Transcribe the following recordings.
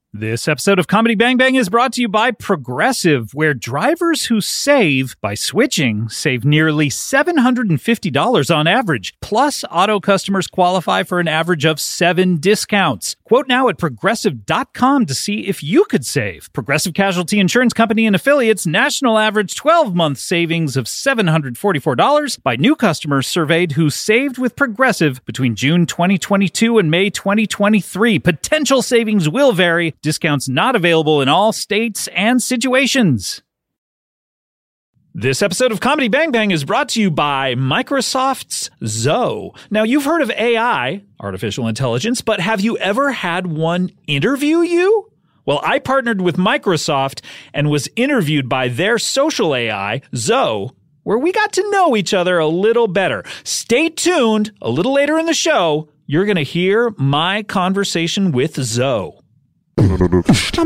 This episode of Comedy Bang Bang is brought to you by Progressive, where drivers who save by switching save nearly $750 on average. Plus, auto customers qualify for an average of 7 discounts. Quote now at Progressive.com to see if you could save. Progressive Casualty Insurance Company and Affiliates national average 12-month savings of $744 by new customers surveyed who saved with Progressive between June 2022 and May 2023. Potential savings will vary. Discounts not available in all states and situations. This episode of Comedy Bang Bang is brought to you by Microsoft's Zoe. Now, you've heard of AI, artificial intelligence, but have you ever had one interview you? Well, I partnered with Microsoft and was interviewed by their social AI, Zoe, where we got to know each other a little better. Stay tuned. A little later in the show, you're going to hear my conversation with Zoe. Comedy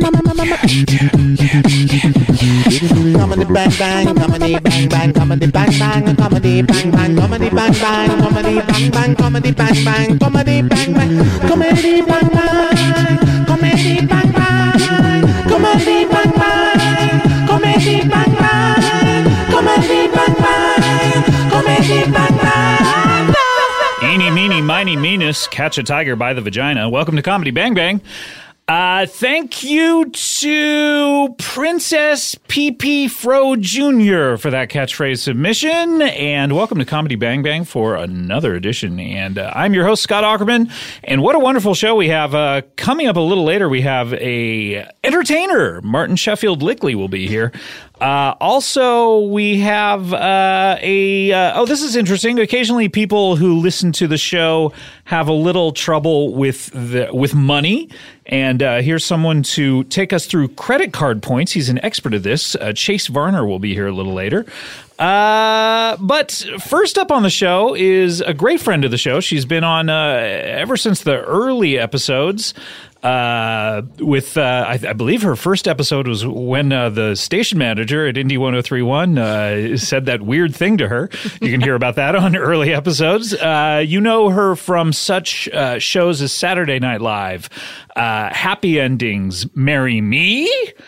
bang bang, comedy bang bang, comedy bang bang, comedy bang bang, comedy bang bang, comedy bang bang, comedy bang bang, comedy bang bang, comedy bang bang, comedy bang bang, comedy bang bang, comedy bang bang, comedy bang bang, comedy bang bang. Eeny, meeny, miny, meanest, catch a tiger by the vagina. Welcome to Comedy Bang Bang. Thank you to Princess PP Fro Jr. for that catchphrase submission, and welcome to Comedy Bang Bang for another edition. And I'm your host, Scott Aukerman, and what a wonderful show we have. Coming up a little later, we have a entertainer. Martin Sheffield Lickley will be here. Also, we have this is interesting. Occasionally, people who listen to the show have a little trouble with money. And here's someone to take us through credit card points. He's an expert at this. Chase Varner will be here a little later. But first up on the show is a great friend of the show. She's been on ever since the early episodes. I believe her first episode was when the station manager at Indy 103.1 said that weird thing to her. You can hear about that on early episodes. You know her from such shows as Saturday Night Live, Happy Endings, Marry Me,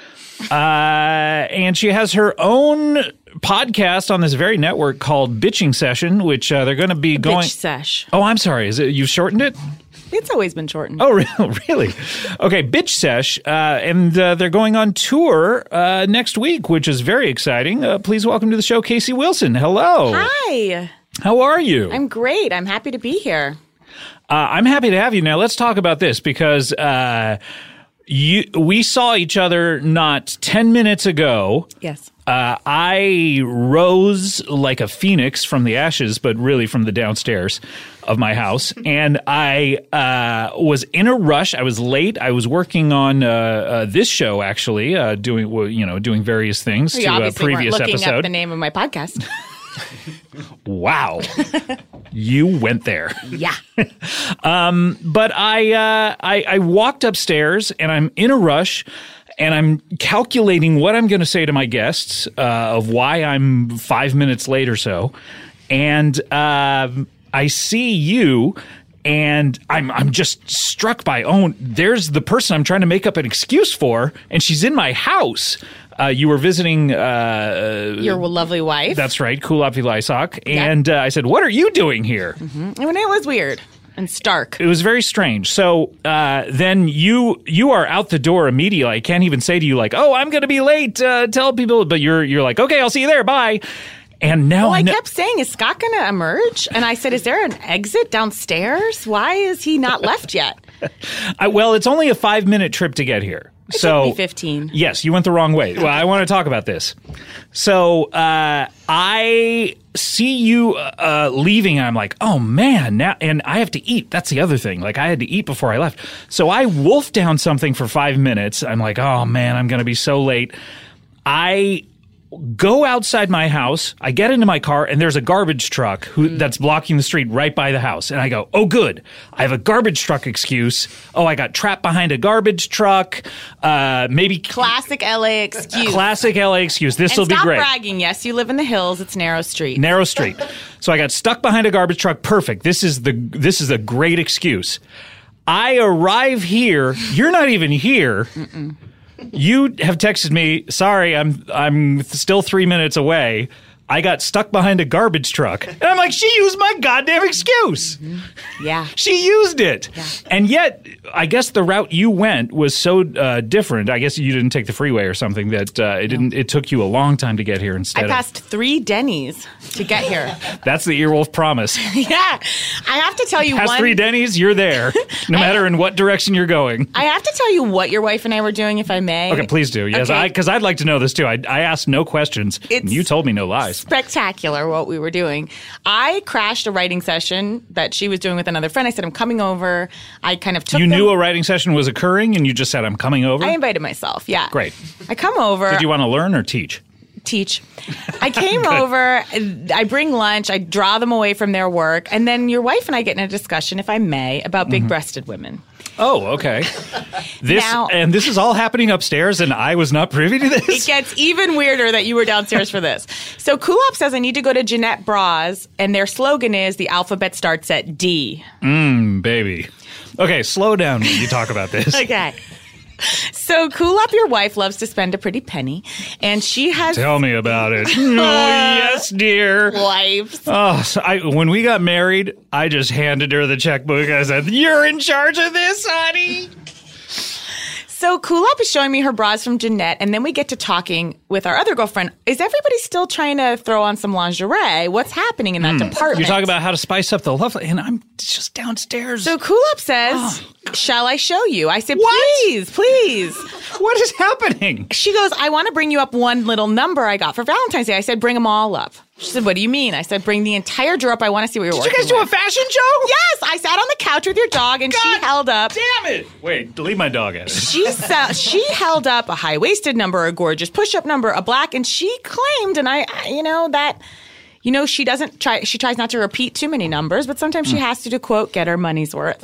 and she has her own podcast on this very network called Bitching Session, which they're going to be going. Bitch Sesh. Oh, I'm sorry. You've shortened it? It's always been shortened. Oh, really? Okay, Bitch Sesh, and they're going on tour next week, which is very exciting. Please welcome to the show, Casey Wilson. Hello. Hi. How are you? I'm great. I'm happy to be here. I'm happy to have you. Now, let's talk about this because we saw each other not 10 minutes ago. Yes. I rose like a phoenix from the ashes, but really from the downstairs of my house. And I was in a rush. I was late. I was working on this show, actually, doing various things you to a obviously previous weren't looking episode. up the name of my podcast. Wow. You went there. Yeah. But I walked upstairs and I'm in a rush. And I'm calculating what I'm going to say to my guests of why I'm 5 minutes late or so. And I see you, and I'm just struck by, there's the person I'm trying to make up an excuse for, and she's in my house. You were visiting your lovely wife. That's right, Kulap Vilaysack. And I said, what are you doing here? Mm-hmm. And it was weird. And stark. It was very strange. So then you are out the door immediately. I can't even say to you like, "Oh, I'm going to be late." Tell people, but you're like, "Okay, I'll see you there. Bye." And now I kept saying, "Is Scott going to emerge?" And I said, "Is there an exit downstairs? Why is he not left yet?" Well, it's only a 5-minute trip to get here. It took me 15. Yes, you went the wrong way. Well, I want to talk about this. So I see you leaving, and I'm like, oh, man, now, and I have to eat. That's the other thing. Like, I had to eat before I left. So I wolfed down something for 5 minutes. I'm like, oh, man, I'm going to be so late. I go outside my house, I get into my car, and there's a garbage truck that's blocking the street right by the house. And I go, oh, good. I have a garbage truck excuse. Oh, I got trapped behind a garbage truck. Maybe classic LA excuse. Classic LA excuse. This will be great. Stop bragging. Yes, you live in the hills. It's narrow street. Narrow street. So I got stuck behind a garbage truck. Perfect. This is a great excuse. I arrive here. You're not even here. Mm-mm. You have texted me, sorry, I'm still 3 minutes away. I got stuck behind a garbage truck. And I'm like, she used my goddamn excuse. Mm-hmm. Yeah. She used it. Yeah. And yet, I guess the route you went was so different. I guess you didn't take the freeway or something that it took you a long time to get here instead I passed 3 Denny's to get here. That's the Earwolf promise. Yeah. I have to tell you Past 3 Denny's, you're there, no matter in what direction you're going. I have to tell you what your wife and I were doing, if I may. Okay, please do. Yes, Okay. because I'd like to know this too. I asked no questions. And you told me no lies. Spectacular what we were doing. I crashed a writing session that she was doing with another friend. I said, I'm coming over. I kind of took You them. knew a writing session was occurring and you just said, I'm coming over? I invited myself, yeah. Great. I come over. Did you want to learn or teach? Teach. I came over, I bring lunch, I draw them away from their work, and then your wife and I get in a discussion, if I may, about big-breasted women. Oh, okay. This is all happening upstairs, and I was not privy to this? It gets even weirder that you were downstairs for this. So Kulop says, I need to go to Jeanette Bras, and their slogan is, the alphabet starts at D. Baby. Okay, slow down when you talk about this. Okay. So Kulop, your wife, loves to spend a pretty penny, and she has... Tell me about it. Oh, yes, dear. Wives. Oh, so when we got married, I just handed her the checkbook. I said, you're in charge of this, honey. So Kulop is showing me her bras from Jeanette, and then we get to talking with our other girlfriend. Is everybody still trying to throw on some lingerie? What's happening in that department? You're talking about how to spice up the love, and I'm just downstairs. So Kulop says, shall I show you? I said, What? please. What is happening? She goes, I want to bring you up one little number I got for Valentine's Day. I said, bring them all up. She said, what do you mean? I said, bring the entire drawer up. I want to see what you're working Did you guys do a with. fashion show? Yes, I sat on the couch with your dog, and she held up. Damn it! Wait, leave my dog at it. She held up a high-waisted number, a gorgeous push-up number, a black, and she claimed, and she doesn't try. She tries not to repeat too many numbers, but sometimes she has to quote, get her money's worth.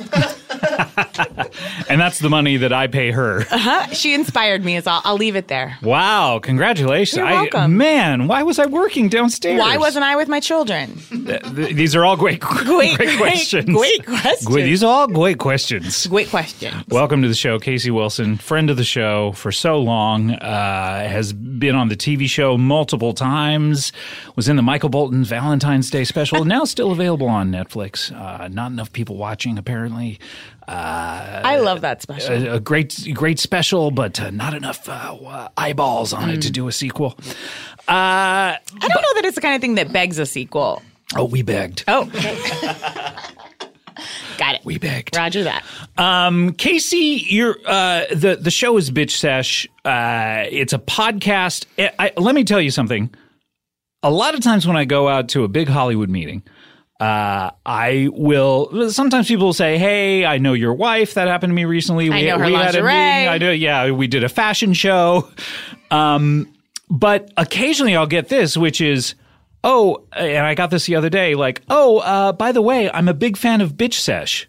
And that's the money that I pay her. She inspired me. I'll leave it there. Wow, congratulations. You're welcome. Man, why was I working downstairs? Why wasn't I with my children? These are all great questions. Great questions. These are all great questions. Great question. Welcome to the show, Casey Wilson, friend of the show for so long, has been on the TV show multiple times, was in the Michael Bolton Valentine's Day special, now still available on Netflix. Not enough people watching, apparently. I love that special. A great special, but not enough eyeballs on it to do a sequel. I don't know that it's the kind of thing that begs a sequel. Oh, we begged. Oh. Got it. We begged. Roger that. Casey, you're the show is Bitch Sesh. It's a podcast. Let me tell you something. A lot of times when I go out to a big Hollywood meeting, I will. Sometimes people will say, "Hey, I know your wife." That happened to me recently. I know her we had a lingerie. meeting. I do. Yeah, we did a fashion show. But occasionally I'll get this, which is, "Oh," and I got this the other day. Like, "Oh, by the way, I'm a big fan of Bitch Sesh."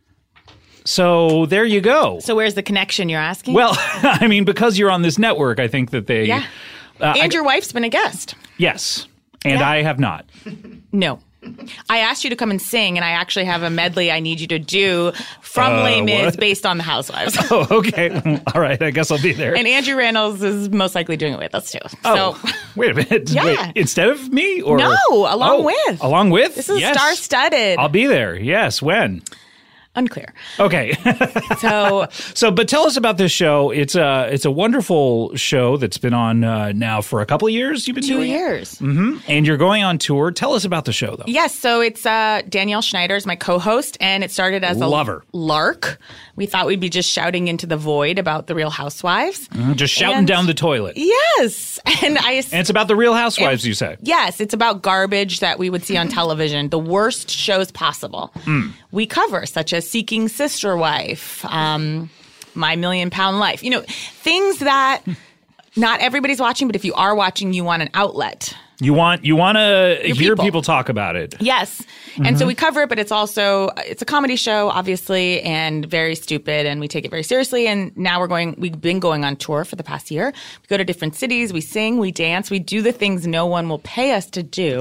So there you go. So where's the connection you're asking? Well, I mean, because you're on this network, I think that they. Yeah. And your wife's been a guest. Yes, and Yeah. I have not. No. I asked you to come and sing, and I actually have a medley I need you to do from Les Mis what? based on The Housewives. Oh, okay. All right. I guess I'll be there. And Andrew Rannells is most likely doing it with us, too. Oh, So, wait a minute. Yeah. Wait, instead of me? Or No, along with. Along with? this is Yes. star-studded. I'll be there. Yes. When? Unclear. Okay. So, But tell us about this show. It's a wonderful show that's been on now for a couple of years. You've been 2 doing it? years. And you're going on tour. Tell us about the show, though. Yes, so it's Danielle Schneider is my co-host, and it started as Love a her. lark. We thought we'd be just shouting into the void about the Real Housewives. Just shouting And- down the toilet. Yes, and And it's about the Real Housewives, you say. Yes, it's about garbage that we would see on television, the worst shows possible. We cover, such as Seeking Sister Wife, My Million Pound Life. You know, things that not everybody's watching, but if you are watching, you want an outlet. You want to hear people. people talk about it. Yes. And so we cover it, but it's a comedy show, obviously, and very stupid, and we take it very seriously. And now we've been going on tour for the past year. We go to different cities, we sing, we dance, we do the things no one will pay us to do.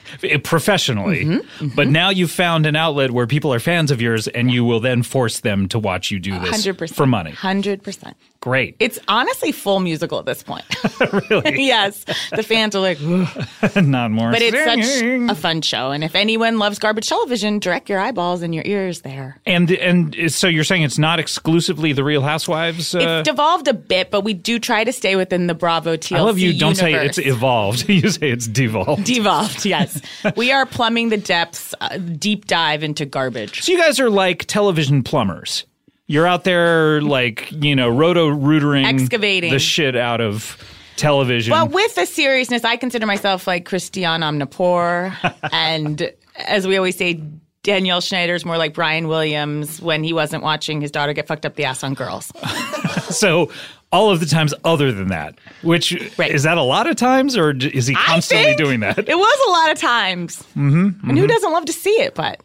professionally. But now you've found an outlet where people are fans of yours, and you will then force them to watch you do this 100%. for money. 100%. Great. It's honestly full musical at this point. Really? Yes. The fans are like, "Ugh." Not more But it's singing. such a fun show. And if anyone loves garbage television, direct your eyeballs and your ears there. And so you're saying it's not exclusively the Real Housewives? It's devolved a bit, but we do try to stay within the Bravo TLC I love you. Don't say universe. it's evolved. You say it's devolved. Devolved, yes. We are plumbing the depths, deep dive into garbage. So you guys are like television plumbers. You're out there like, roto-rootering Excavating. the shit out of television. Well, with the seriousness, I consider myself like Christiane Amanpour. And as we always say, Danielle Schneider's more like Brian Williams when he wasn't watching his daughter get fucked up the ass on Girls. So all of the times other than that, which is that a lot of times, or is he constantly doing that? It was a lot of times. And who doesn't love to see it? But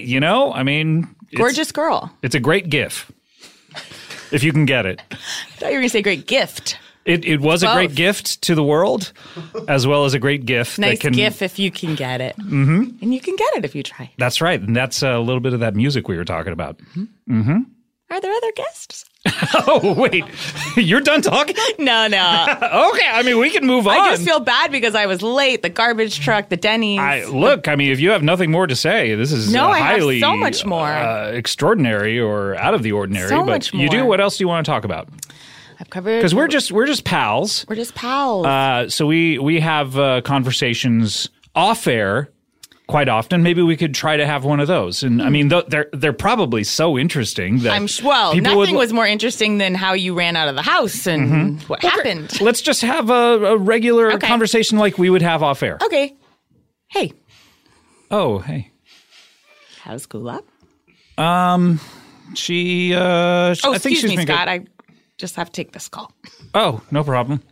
gorgeous girl. It's a great gif if you can get it. I thought you were going to say great gift. It was a great gift to the world, as well as a great gift. Nice that can, gif if you can get it. And you can get it if you try. That's right. And that's a little bit of that music we were talking about. Are there other guests? Oh, wait. You're done talking? No. Okay. I mean, we can move on. I just feel bad because I was late. The garbage truck, the Denny's. If you have nothing more to say, this is I highly have so much more. Extraordinary or out of the ordinary. So but much more. You do. What else do you want to talk about? I've covered Because we're just pals. We're just pals. So we have conversations off air quite often. Maybe we could try to have one of those. And I mean, they're probably so interesting that nothing was more interesting than how you ran out of the house and what happened. Let's just have a regular conversation like we would have off air. Okay. Hey. Oh, hey. How's school up? I think excuse she's me, been Scott. good. I just have to take this call. Oh, no problem.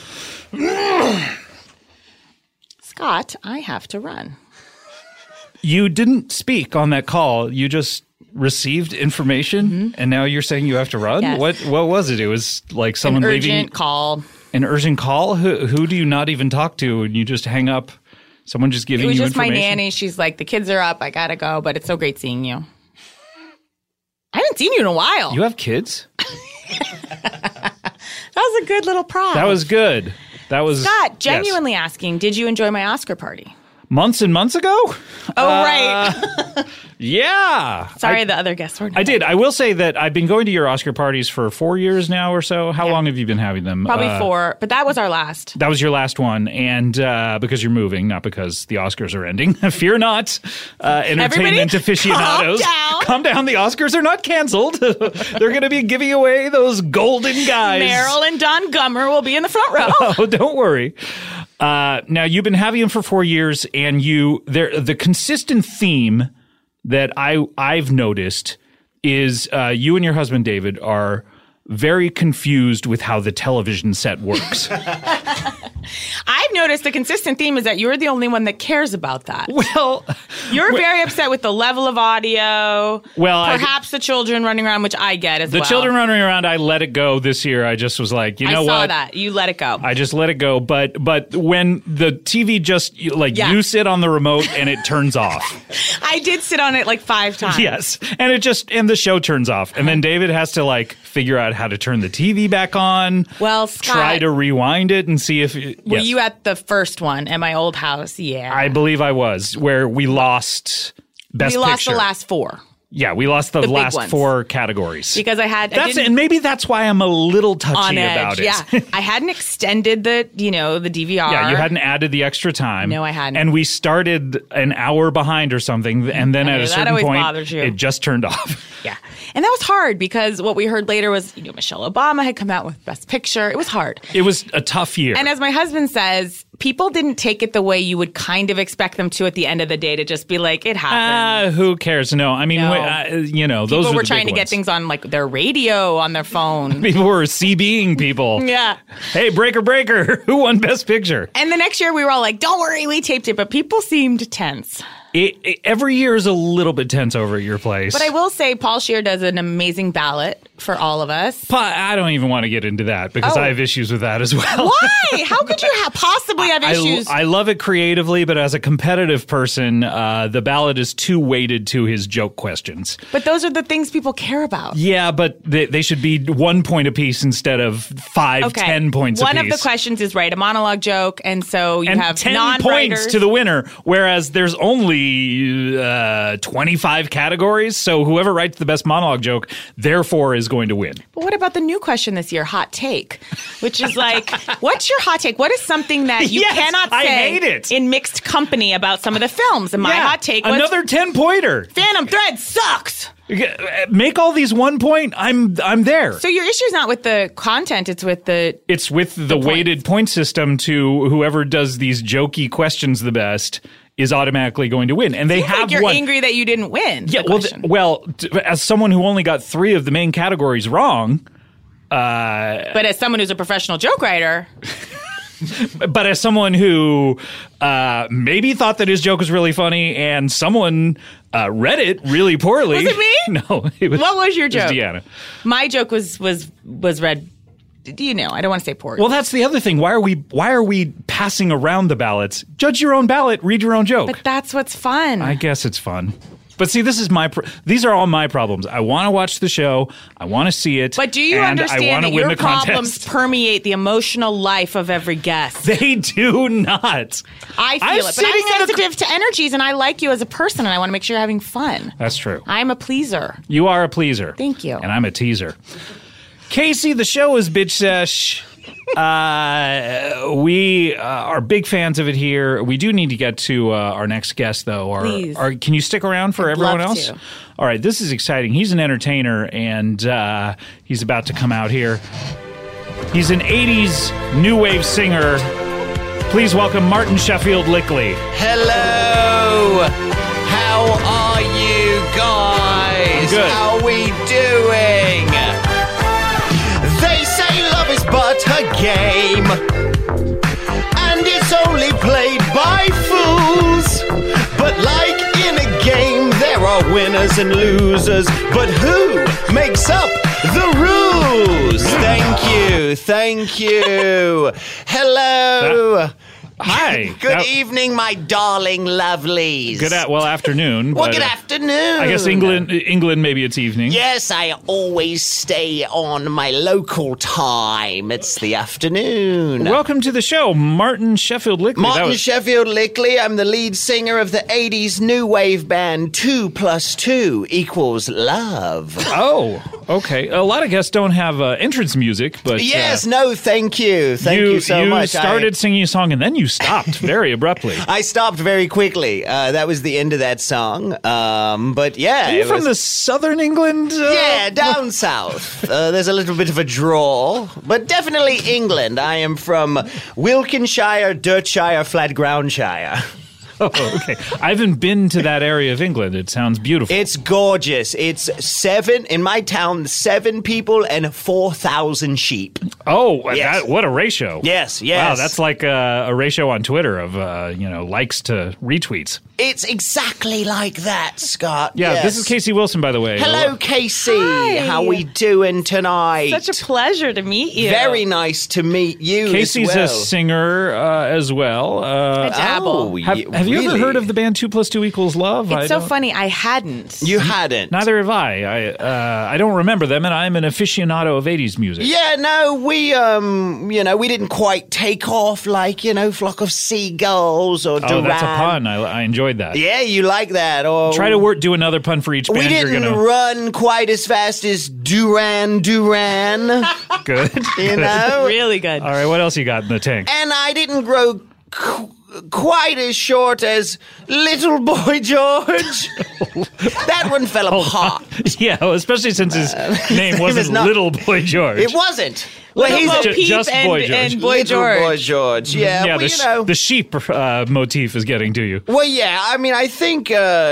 Scott, I have to run. You didn't speak on that call. You just received information, and now you're saying you have to run? Yes. What was it? It was like someone leaving. Urgent call. An urgent call? Who do you not even talk to, and you just hang up? Someone just giving you information? It was just my nanny. She's like, the kids are up. I got to go, but it's so great seeing you. I haven't seen you in a while. You have kids? That was a good little prop. That was good. That was Scott, genuinely asking, did you enjoy my Oscar party? Months and months ago? Oh, right. Yeah. Sorry, the other guests were not. I did. I will say that I've been going to your Oscar parties for 4 years now or so. How long have you been having them? Probably 4, but that was our last. That was your last one, and because you're moving, not because the Oscars are ending. Fear not, entertainment aficionados. Calm down. The Oscars are not canceled. They're going to be giving away those golden guys. Meryl and Don Gummer will be in the front row. Oh, don't worry. Now, you've been having them for 4 years, and the consistent theme that I've noticed is you and your husband, David, are very confused with how the television set works. I've noticed the consistent theme is that you're the only one that cares about that. Well, you're very upset with the level of audio. Well, perhaps the children running around, which I get as well. The children running around, I let it go this year. I just was like, you know what? I saw that. You let it go. I just let it go. But when the TV just, you sit on the remote and it turns off. I did sit on it like 5 times. Yes. And the show turns off. And then David has to figure out how to turn the TV back on. Well, Scott, try to rewind it and see if... Were you at the first one at my old house? Yeah. I believe I was, where we lost Best Picture. We lost the last 4. Yeah, we lost the last 4 categories. Because and maybe that's why I'm a little touchy about it. Yeah, I hadn't extended the DVR. Yeah, you hadn't added the extra time. No, I hadn't. And we started an hour behind or something, and then at a certain point, it just turned off. Yeah, and that was hard because what we heard later was, Michelle Obama had come out with Best Picture. It was hard. It was a tough year. And as my husband says, people didn't take it the way you would kind of expect them to at the end of the day, to just be like, it happened. Who cares? No, I mean, those people were trying to get things on their radio, on their phone. People were CBing people. Yeah. Hey, breaker, who won Best Picture? And the next year we were all like, don't worry, we taped it. But people seemed tense. Every year is a little bit tense over at your place. But I will say Paul Scheer does an amazing ballot for all of us. I don't even want to get into that because I have issues with that as well. Why? How could you possibly have issues? I love it creatively, but as a competitive person, the ballot is too weighted to his joke questions. But those are the things people care about. Yeah, but they should be 1 point apiece instead of 5, 10 points apiece. One of the questions is write a monologue joke, and so you have 10 non-writers. points to the winner, whereas there's only 25 categories, so whoever writes the best monologue joke, therefore, is going to win. But what about the new question this year, hot take, which is like, what's your hot take? What is something that you cannot I say hate it. in mixed company about some of the films? And my hot take was another 10-pointer. Phantom Thread sucks. Make all these 1 point. I'm there. So your issue is not with the content; it's with the weighted point system to whoever does these jokey questions the best is automatically going to win, and they have like you're won. angry that you didn't win. Yeah, as someone who only got 3 of the main categories wrong, but as someone who's a professional joke writer. But as someone who maybe thought that his joke was really funny, and someone read it really poorly. Was it me? No. It was, what was your joke? Deanna. My joke was read. You know, I don't want to say poorly. Well, that's the other thing. Why are we passing around the ballots? Judge your own ballot. Read your own joke. But that's what's fun. I guess it's fun. But see, this is these are all my problems. I want to watch the show. I want to see it. But do you understand that your problems permeate the emotional life of every guest? They do not. I feel it. But I'm sensitive to energies, and I like you as a person, and I want to make sure you're having fun. That's true. I'm a pleaser. You are a pleaser. Thank you. And I'm a teaser. Casey, the show is Bitch Sesh. We are big fans of it here. We do need to get to our next guest, though. Please. Can you stick around for everyone love else? to. All right, this is exciting. He's an entertainer, and he's about to come out here. He's an 80s new wave singer. Please welcome Martin Sheffield Lickley. Hello! How are you guys? Good. How are we doing? They say love is but a game, and it's only played by fools. But like in a game, there are winners and losers. But who makes up the rules? Thank you. Hello. Hi. Good evening, my darling lovelies. Afternoon. Well, but, good afternoon. I guess England, maybe it's evening. Yes, I always stay on my local time. It's the afternoon. Welcome to the show, Martin Sheffield Lickley. Martin Sheffield Lickley. I'm the lead singer of the 80s new wave band 2 + 2 = Love. Oh, okay. A lot of guests don't have entrance music, but... Yes, no, thank you. Thank you so much. You started singing a song and then you stopped very abruptly. I stopped very quickly. That was the end of that song. But yeah. Are you from the southern England? Yeah, down south. There's a little bit of a drawl, but definitely England. I am from Wilkinshire, Dirtshire, Flatgroundshire. Oh, okay. I haven't been to that area of England. It sounds beautiful. It's gorgeous. It's 7 in my town, 7 people and 4,000 sheep. Oh, yes. What a ratio. Yes. Wow, that's like a ratio on Twitter of likes to retweets. It's exactly like that, Scott. Yeah, yes. This is Casey Wilson, by the way. Hello, Casey. Hi. How we doing tonight? Such a pleasure to meet you. Very nice to meet you. Casey's as well. a singer as well. I dabble. Have you ever heard of the band 2 + 2 = Love? It's so funny. I hadn't. You hadn't. Neither have I. I don't remember them, and I'm an aficionado of 80s music. Yeah, no, we didn't quite take off like, Flock of Seagulls or Duran. Oh, that's a pun. I enjoyed that. Yeah, you like that. Or Try to do another pun for each band. we didn't run quite as fast as Duran. Good. You know? Really good. All right, what else you got in the tank? And I didn't grow quite as short as Little Boy George. That one fell apart. Yeah, well, especially since his name wasn't Little Boy George. It wasn't. Well, he's Bo Peep just Boy George. and Boy Little George. Boy George. Yeah, Yeah, well, the sheep motif is getting to you. Well, yeah, I mean, I think,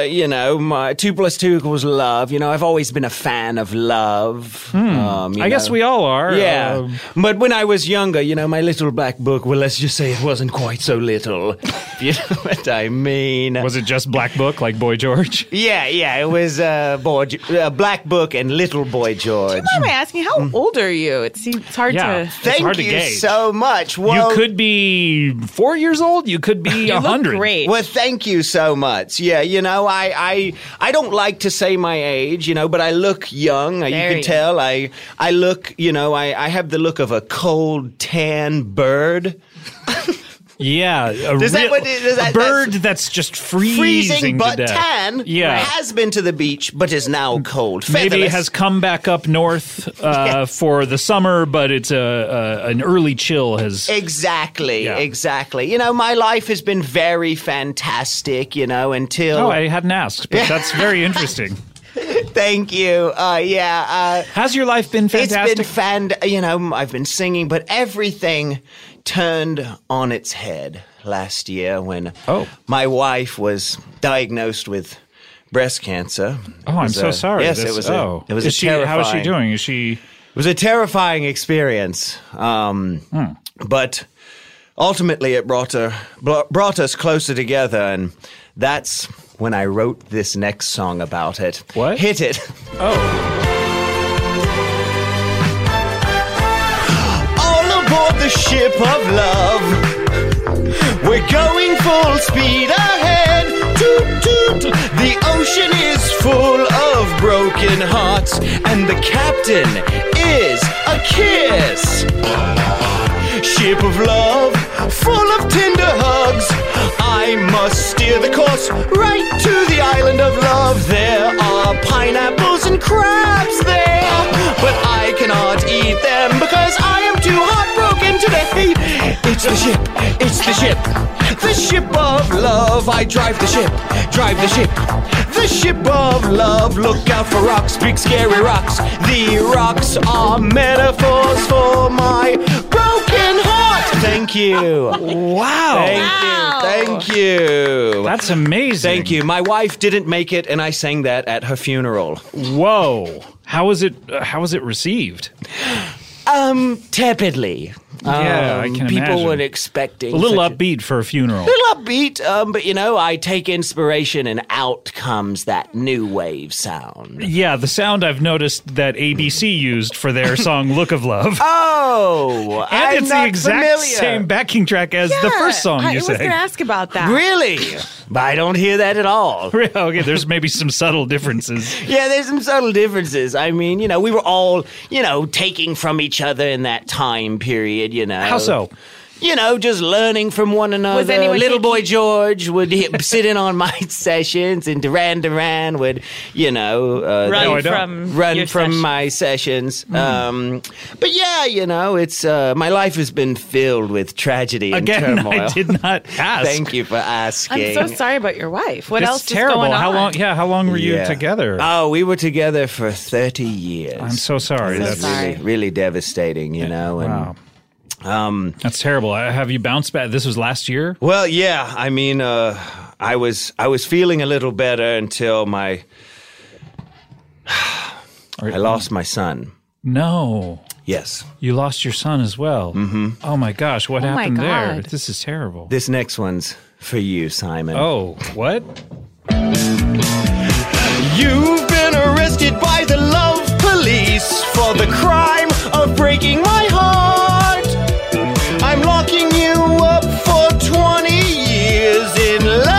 my 2 + 2 = Love. I've always been a fan of love. I guess we all are. Yeah. But when I was younger, my little black book, well, let's just say it wasn't quite so little. If you know what I mean. Was it just Black Book like Boy George? Yeah, it was Black Book and Little Boy George. Why am I asking? How old are you? It's hard Yeah. to. It's Thank hard to you gauge. so much. Well, You could be 4 years old. You could be You look 100. great. Well, thank you so much. Yeah, I don't like to say my age, but I look young. You Very can tell. I look, I have the look of a cold tan bird. Yeah, a bird that's just freezing but to death. tan. Yeah. Has been to the beach, but is now cold. Maybe Featherless. has come back up north for the summer, but it's an early chill has. Exactly. Yeah. My life has been very fantastic. Until. Oh, I hadn't asked, but that's very interesting. Thank you. Has your life been fantastic? It's been I've been singing, but everything turned on its head last year when my wife was diagnosed with breast cancer. Oh, I'm so sorry. Yes, it was terrifying. How is she doing? Is she? It was a terrifying experience. But ultimately it brought us closer together, and that's when I wrote this next song about it. What? Hit it. Oh. Aboard the ship of love, we're going full speed ahead. Toot toot, the ocean is full of broken hearts, and the captain is a kiss. Ship of love, full of tender hugs, I must steer the course right to the island of love. There are pineapples and crabs there, but I cannot eat them because I am too heartbroken today. It's the ship, the ship of love. I drive the ship, the ship of love. Look out for rocks, big scary rocks. The rocks are metaphors for my broken heart. Thank you. Wow. Thank you. That's amazing. Thank you. My wife didn't make it, and I sang that at her funeral. Whoa. How was it received? Tepidly. Yeah, I can people imagine. weren't expecting A little such upbeat for a funeral. A little upbeat, but I take inspiration, and out comes that new wave sound. Yeah, the sound I've noticed that ABC used for their song "Look of Love." Oh, and I'm it's the not exact familiar. same backing track as the first song you I was sang. going to ask about that. Really? But I don't hear that at all. Okay, there's maybe some subtle differences. Yeah, there's some subtle differences. I mean, we were all, taking from each other in that time period, How so? Just learning from one another. anyone Little taking- Boy George would sit in on my sessions, and Duran would, Run from run your from session. my sessions. But yeah, it's it's my life has been filled with tragedy and Again, turmoil. I did not ask. Thank you for asking. I'm so sorry about your wife. What It's else terrible. is going on? How long? Yeah, how long were you Yeah. together? Oh, we were together for 30 years. I'm so sorry. So That's sorry. really, really devastating, And, wow. That's terrible. Have you bounced back? This was last year. Well, yeah. I mean, I was feeling a little better until I lost my son. No, Yes. you lost your son as well. Mm-hmm. Oh my gosh, what Oh my happened there? God. This is terrible. This next one's for you, Simon. Oh, what? You've been arrested by the love police for the crime of breaking my heart. I'm locking you up for 20 years in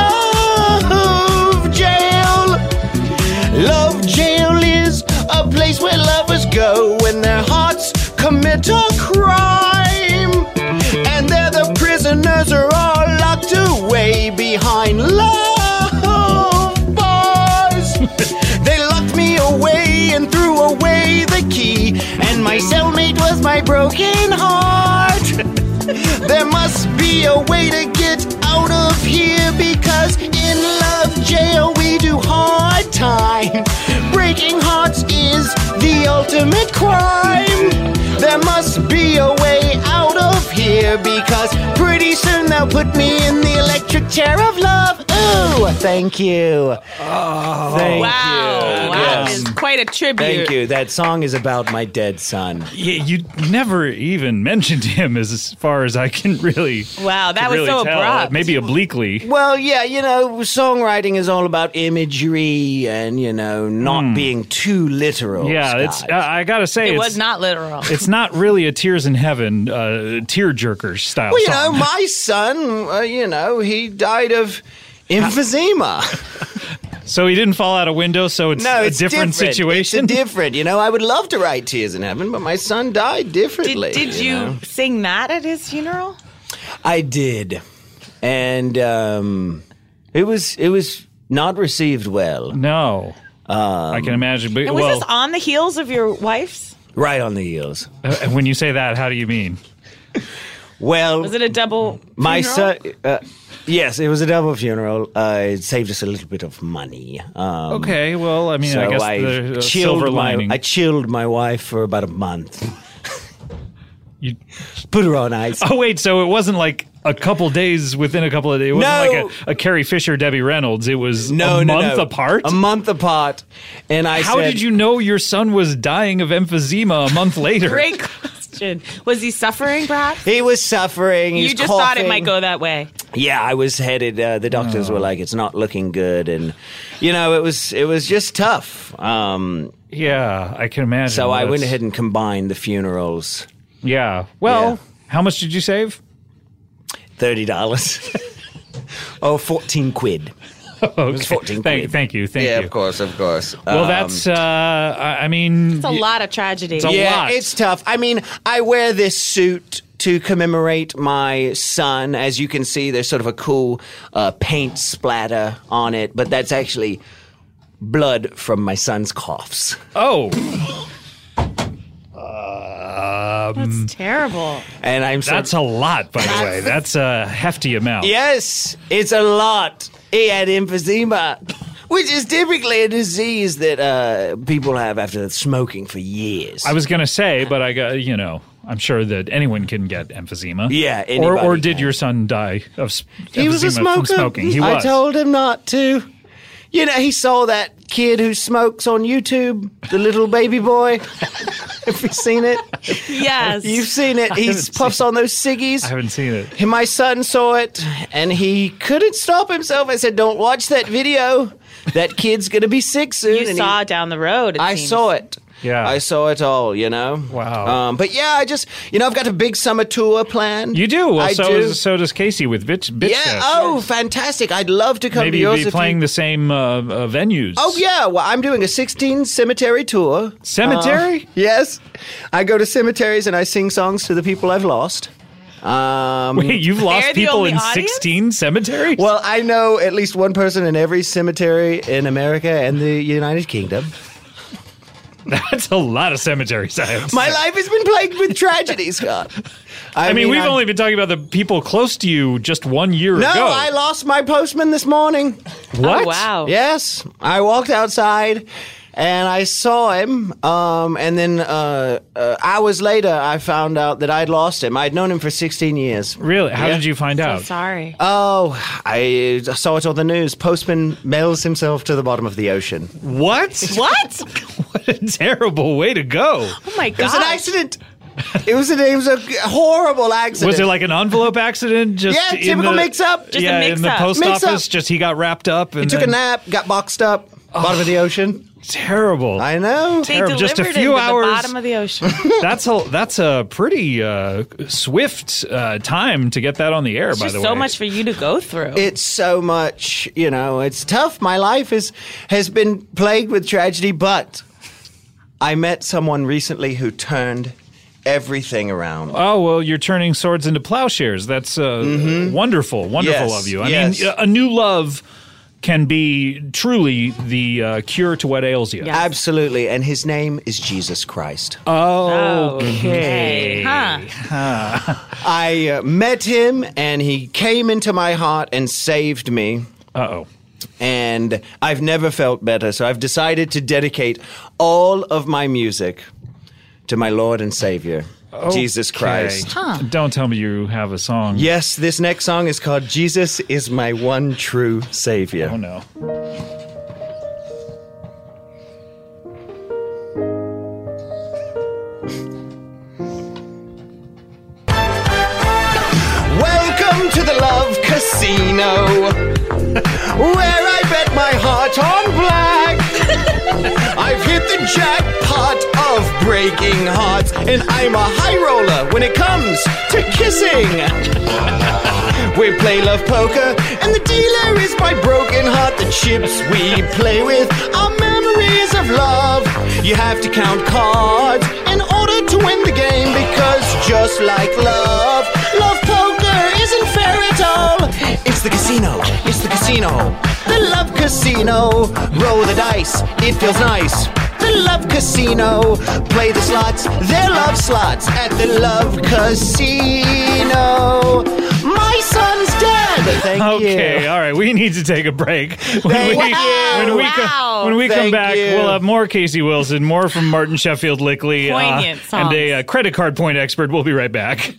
love jail. Love jail is a place where lovers go when their hearts commit a crime. And there the prisoners are all locked away behind love bars. They locked me away and threw away the key, and my cellmate was my broken heart. There must be a way to get out of here, because in love jail we do hard time. Breaking hearts is the ultimate crime. There must be a way out of here, because pretty soon they'll put me in the electric chair of love. Thank you. Thank Wow, you. that Yes. is quite a tribute. Thank you. That song is about my dead son. Yeah, you never even mentioned him as far as I can really. Wow, that was really so tell. abrupt. Maybe obliquely. Well, yeah, songwriting is all about imagery and, not being too literal. Yeah, Scott. it's. I gotta say, It it's was not literal. It's not really a Tears in Heaven tearjerker style Well, song. my son, he died of emphysema. So he didn't fall out a window. So it's No, a it's different situation. It's different. I would love to write Tears in Heaven, but my son died differently. Did you sing that at his funeral? I did, and it was not received well. No, I can imagine. But And was this on the heels of your wife's? Right on the heels. When you say that, how do you mean? Well, Was it a double my funeral? son. Yes, it was a double funeral. It saved us a little bit of money. Okay, well, I mean, So I guess I the chilled silver lining. I chilled my wife for about a month. You- Put her on ice. Oh wait, so it wasn't like a couple days within a couple of days. It wasn't No. like a Carrie Fisher, Debbie Reynolds. It was No, a no, month no. apart. A month apart. And I How said, did you know your son was dying of emphysema a month later? Great question. Was he suffering, perhaps? He was suffering. He's You just thought it coughing. might go that way. Yeah, I was headed. The doctors were like, "It's not looking good," and it was just tough. Yeah, I can imagine. So I went That's- ahead and combined the funerals. Yeah. Well, Yeah. how much did you save? $30. 14 quid. Okay. 14 quid. Thank you. Thank you. Of course. Well, that's. I mean, It's a lot of tragedy. a yeah, lot. it's tough. I mean, I wear this suit to commemorate my son. As you can see, there's sort of a cool paint splatter on it, but that's actually blood from my son's coughs. Oh. That's terrible. And I'm sort That's a lot, by the way. That's a hefty amount. Yes, it's a lot. He had emphysema, which is typically a disease that people have after smoking for years. I was going to say, but I got, I'm sure that anyone can get emphysema. Yeah, Or anybody did can. your son die of He was a emphysema smoker. from smoking? He I was. told him not to. He saw that kid who smokes on YouTube, the little baby boy. Have you seen it? Yes. You've seen it. He haven't puffs on those ciggies. I haven't seen it. And my son saw it, and he couldn't stop himself. I said, "Don't watch that video. That kid's gonna be sick soon." you And he- saw it down the road. I seems. saw it. Yeah. I saw it all, Wow. But yeah, I just, I've got a big summer tour planned. You do. Well, I so do. so does Casey with Bitch Yeah. Fest. Oh, fantastic. I'd love to come Maybe to yours. be if playing you... the same venues. Oh, yeah. Well, I'm doing a 16 cemetery tour. Cemetery? Yes. I go to cemeteries and I sing songs to the people I've lost. Wait, you've lost They're the people only in audience? 16 cemeteries? Well, I know at least one person in every cemetery in America and the United Kingdom. That's a lot of cemeteries. I have to My say. life has been plagued with tragedy, Scott. I mean, we've only been talking about the people close to you just 1 year No, ago. I lost my postman this morning. What? Oh, wow. Yes, I walked outside and I saw him, and then hours later I found out that I'd lost him. I'd known him for 16 years. Really? How Yeah. did you find So out? sorry. Oh, I saw it on the news. Postman mails himself to the bottom of the ocean. What? What? What a terrible way to go. Oh my It was god. an accident. It was a horrible accident. Was it like an envelope accident? Just Yeah, in typical the, mix-up. Just a yeah, in the mix-up. post Mix-up. office. Just he got wrapped up and He took a then- nap, got boxed up, bottom of the ocean. Terrible. I know. They terrible. Just a delivered few him to hours. the bottom of the ocean. That's a pretty swift time to get that on the air. It's by just the way, so much for you to go through. It's so much, it's tough. My life has been plagued with tragedy, but I met someone recently who turned everything around. Oh, well, you're turning swords into plowshares. That's wonderful, wonderful Yes, of you. I yes. mean, a new love can be truly the cure to what ails you. Yeah. Absolutely, and his name is Jesus Christ. Okay. Huh. I met him, and he came into my heart and saved me. Uh-oh. And I've never felt better, so I've decided to dedicate all of my music to my Lord and Savior, Jesus Christ. Huh. Don't tell me you have a song. Yes, this next song is called Jesus is My One True Savior. Oh, no. Welcome to the Love Casino, where I bet my heart on black. I've hit the jackpot of breaking hearts, and I'm a high roller when it comes to kissing. We play love poker, and the dealer is my broken heart. The chips we play with are memories of love. You have to count cards in order to win the game, because just like love poker isn't fair at all. It's the casino, it's the casino, the Love Casino. Roll the dice, it feels nice. The Love Casino, play the slots, they're love slots at the Love Casino. My son's dead. Thank you. Okay, all right. We need to take a break. Thank you. When we come Thank back, you. we'll have more Casey Wilson, more from Martin Sheffield Lickley, Poignant songs. and a credit card point expert. We'll be right back.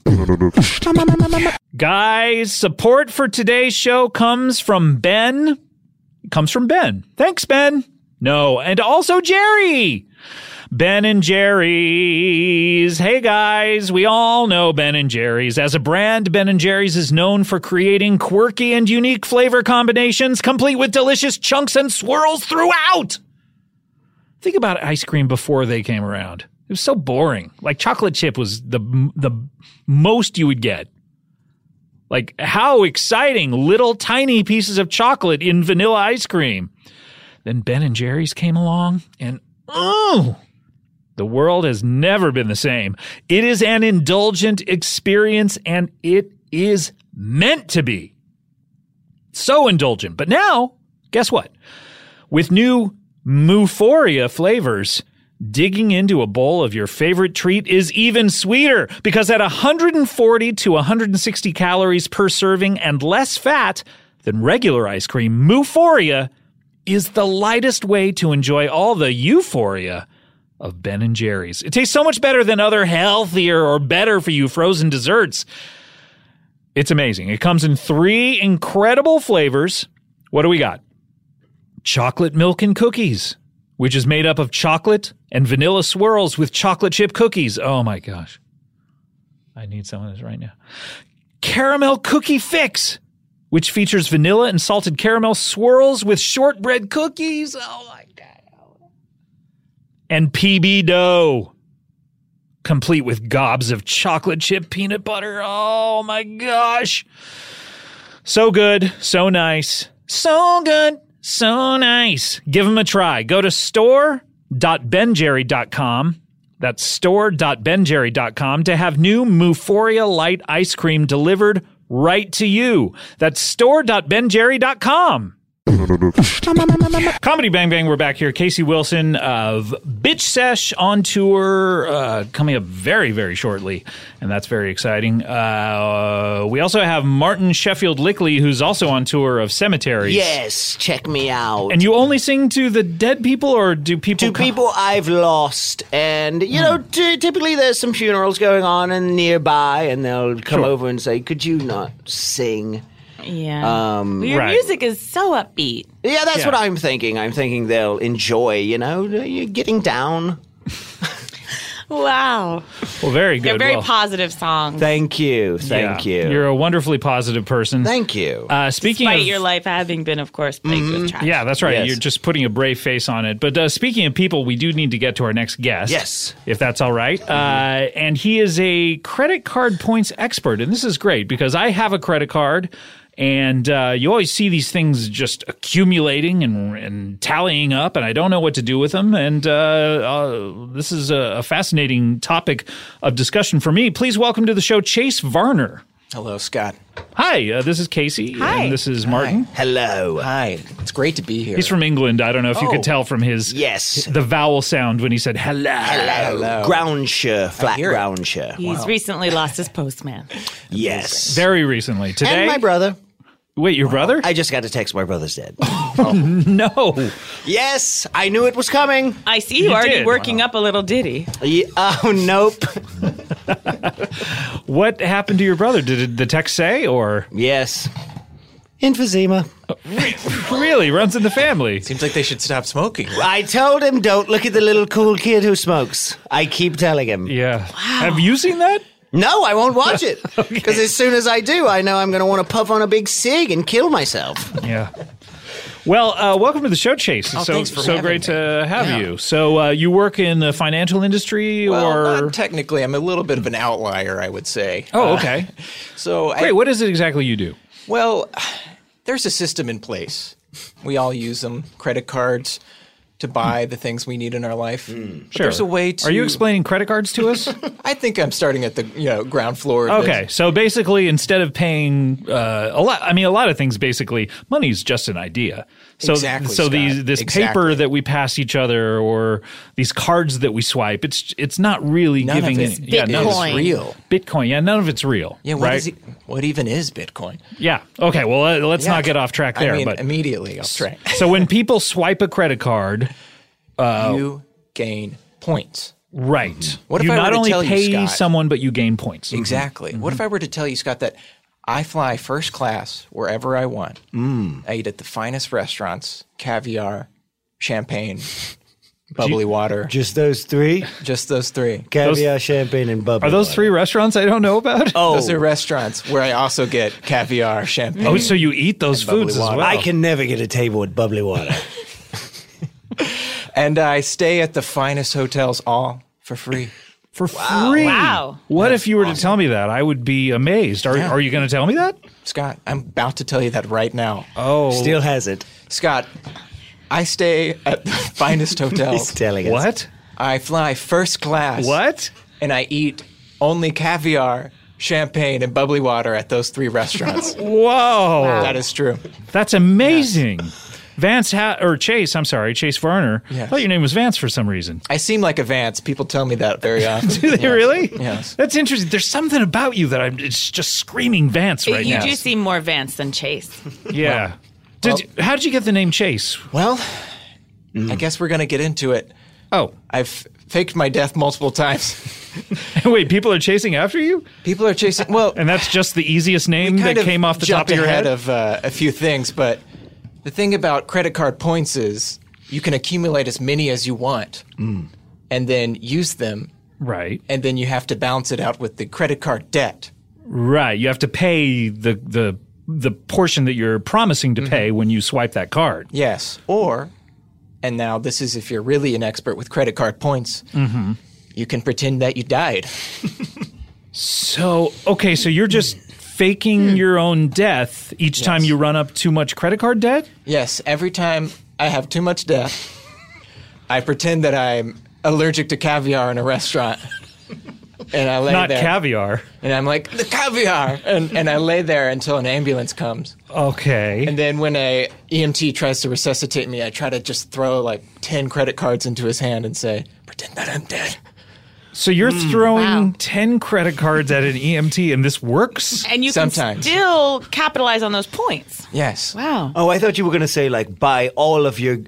Guys, support for today's show comes from Ben. It comes from Ben. Thanks, Ben. No, and also Jerry. Ben and Jerry's. Hey guys, we all know Ben and Jerry's. As a brand, Ben and Jerry's is known for creating quirky and unique flavor combinations, complete with delicious chunks and swirls throughout. Think about ice cream before they came around. It was so boring. Like chocolate chip was the most you would get. Like how exciting, little tiny pieces of chocolate in vanilla ice cream. Then Ben and Jerry's came along and the world has never been the same. It is an indulgent experience, and it is meant to be. So indulgent. But now, guess what? With new Moophoria flavors, digging into a bowl of your favorite treat is even sweeter, because at 140 to 160 calories per serving and less fat than regular ice cream, Moophoria is the lightest way to enjoy all the euphoria of Ben and Jerry's. It tastes so much better than other healthier or better for you frozen desserts. It's amazing. It comes in 3 incredible flavors. What do we got? Chocolate milk and cookies, which is made up of chocolate and vanilla swirls with chocolate chip cookies. Oh my gosh. I need some of this right now. Caramel cookie fix, which features vanilla and salted caramel swirls with shortbread cookies. Oh my God. And PB dough, complete with gobs of chocolate chip peanut butter. Oh my gosh. So good, so nice, so good, so nice. Give them a try. Go to store.benjerry.com. That's store.benjerry.com to have new Moophoria Light ice cream delivered right to you. That's store.benjerry.com. Comedy Bang Bang, we're back here. Casey Wilson of Bitch Sesh on tour, coming up very, very shortly, and that's very exciting. We also have Martin Sheffield Lickley, who's also on tour of Cemeteries. Yes, check me out. And you only sing to the dead people, or do people... To people I've lost. And, you know, typically there's some funerals going on and nearby, and they'll come over and say, could you not sing? Yeah. Your Right. music is so upbeat. Yeah, that's Yeah. what I'm thinking. I'm thinking they'll enjoy, you know, you're getting down. Wow. Well, very good. They're very Well, positive songs. Thank you. Thank yeah. you. You're a wonderfully positive person. Thank you. Speaking Despite of... your life having been, of course, plagued with tragedy. Yeah, that's right. Yes. You're just putting a brave face on it. But speaking of people, we do need to get to our next guest. Yes. If that's all right. And he is a credit card points expert. And this is great because I have a credit card. And you always see these things just accumulating and tallying up, and I don't know what to do with them. And this is a fascinating topic of discussion for me. Please welcome to the show Chase Varner. Hello, Scott. Hi, this is Casey. Hi. And this is Martin. Hello. Hi. It's great to be here. He's from England. I don't know if you Oh. could tell from his Yes. the vowel sound when he said hello. Hello. Groundshire, flat hear it. Groundshire. He's recently lost his postman. Yes. Very recently. Today. And my brother. Wait, your brother? I just got to text my brother's dead. No. Yes, I knew it was coming. I see you You already did. working up a little ditty. Oh, nope. What happened to your brother? Did the text say, or Yes. Emphysema. really runs in the family? Seems like they should stop smoking. I told him, don't look at the little cool kid who smokes. I keep telling him. Yeah. Have you seen that? No, I won't watch it. Because as soon as I do, I know I'm going to want to puff on a big cig and kill myself. Yeah. Well, welcome to the show, Chase. It's thanks for so having great me. to have Yeah. you. So you work in the financial industry, Well, or? not technically, I'm a little bit of an outlier, I would say. Oh, okay. So, Great. What is it exactly you do? well, there's a system in place. We all use them. Credit cards to buy the things we need in our life. But Sure. there's a way to. Are you explaining credit cards to us? I think I'm starting at the ground floor. Of Okay, so basically, instead of paying a lot of things, basically, money's just an idea. So, Exactly, so Scott. this Exactly. paper that we pass each other, or these cards that we swipe, it's not really None giving of it's it. None of it's Bitcoin. real. Bitcoin. Yeah, none of it's real. Yeah, right. what even is Bitcoin? Yeah. Okay. Well, let's Yeah. not get off track there. I mean, but immediately off track. so when people swipe a credit card, You gain points. right? What if you I were not to only tell you, pay Scott- someone, but you gain points. Exactly. What if I were to tell you, Scott, that I fly first class wherever I want? I eat at the finest restaurants, caviar, champagne, bubbly water, Just those three? just those three. Caviar, champagne, and bubbly Are those water. three restaurants I don't know about? Those are restaurants where I also get caviar, champagne. Oh, so you eat those bubbly foods as water. well? I can never get a table with bubbly water. And I stay at the finest hotels all for free. For free. Wow. What if you were to tell me that? I would be amazed. Are you going to tell me that? Scott, I'm about to tell you that right now. Oh, Still has it. Scott, I stay at the finest He's hotels. telling us. what? I fly first class. What? And I eat only caviar, champagne, and bubbly water at those three restaurants. Whoa. That is true. That's amazing. Chase, I'm sorry, Chase Varner. I Yes. thought your name was Vance for some reason. I seem like a Vance. People tell me that very often. Do they Yes. really? Yes. That's interesting. There's something about you that it's just screaming Vance right you now. do seem more Vance than Chase. Yeah. How did you get the name Chase? Well, I guess we're going to get into it. Oh, I've faked my death multiple times. wait, people are chasing after you? People are chasing. Well, And that's just the easiest name that kind of came off the top jumped of your ahead head? of a few things, but the thing about credit card points is you can accumulate as many as you want and then use them, Right. and then you have to balance it out with the credit card debt. Right. You have to pay the portion that you're promising to pay when you swipe that card. Yes. Or, and now this is if you're really an expert with credit card points, you can pretend that you died. So, okay, so you're just faking your own death each time you run up too much credit card debt? Yes, every time I have too much debt, I pretend that I'm allergic to caviar in a restaurant. And I lay Not there. caviar. And I'm like, the caviar! And I lay there until an ambulance comes. Okay. And then when a EMT tries to resuscitate me, I try to just throw like 10 credit cards into his hand and say, pretend that I'm dead. So you're throwing Wow. 10 credit cards at an EMT and this works? And you Sometimes. can still capitalize on those points. Yes. Wow. Oh, I thought you were going to say, like, buy all of your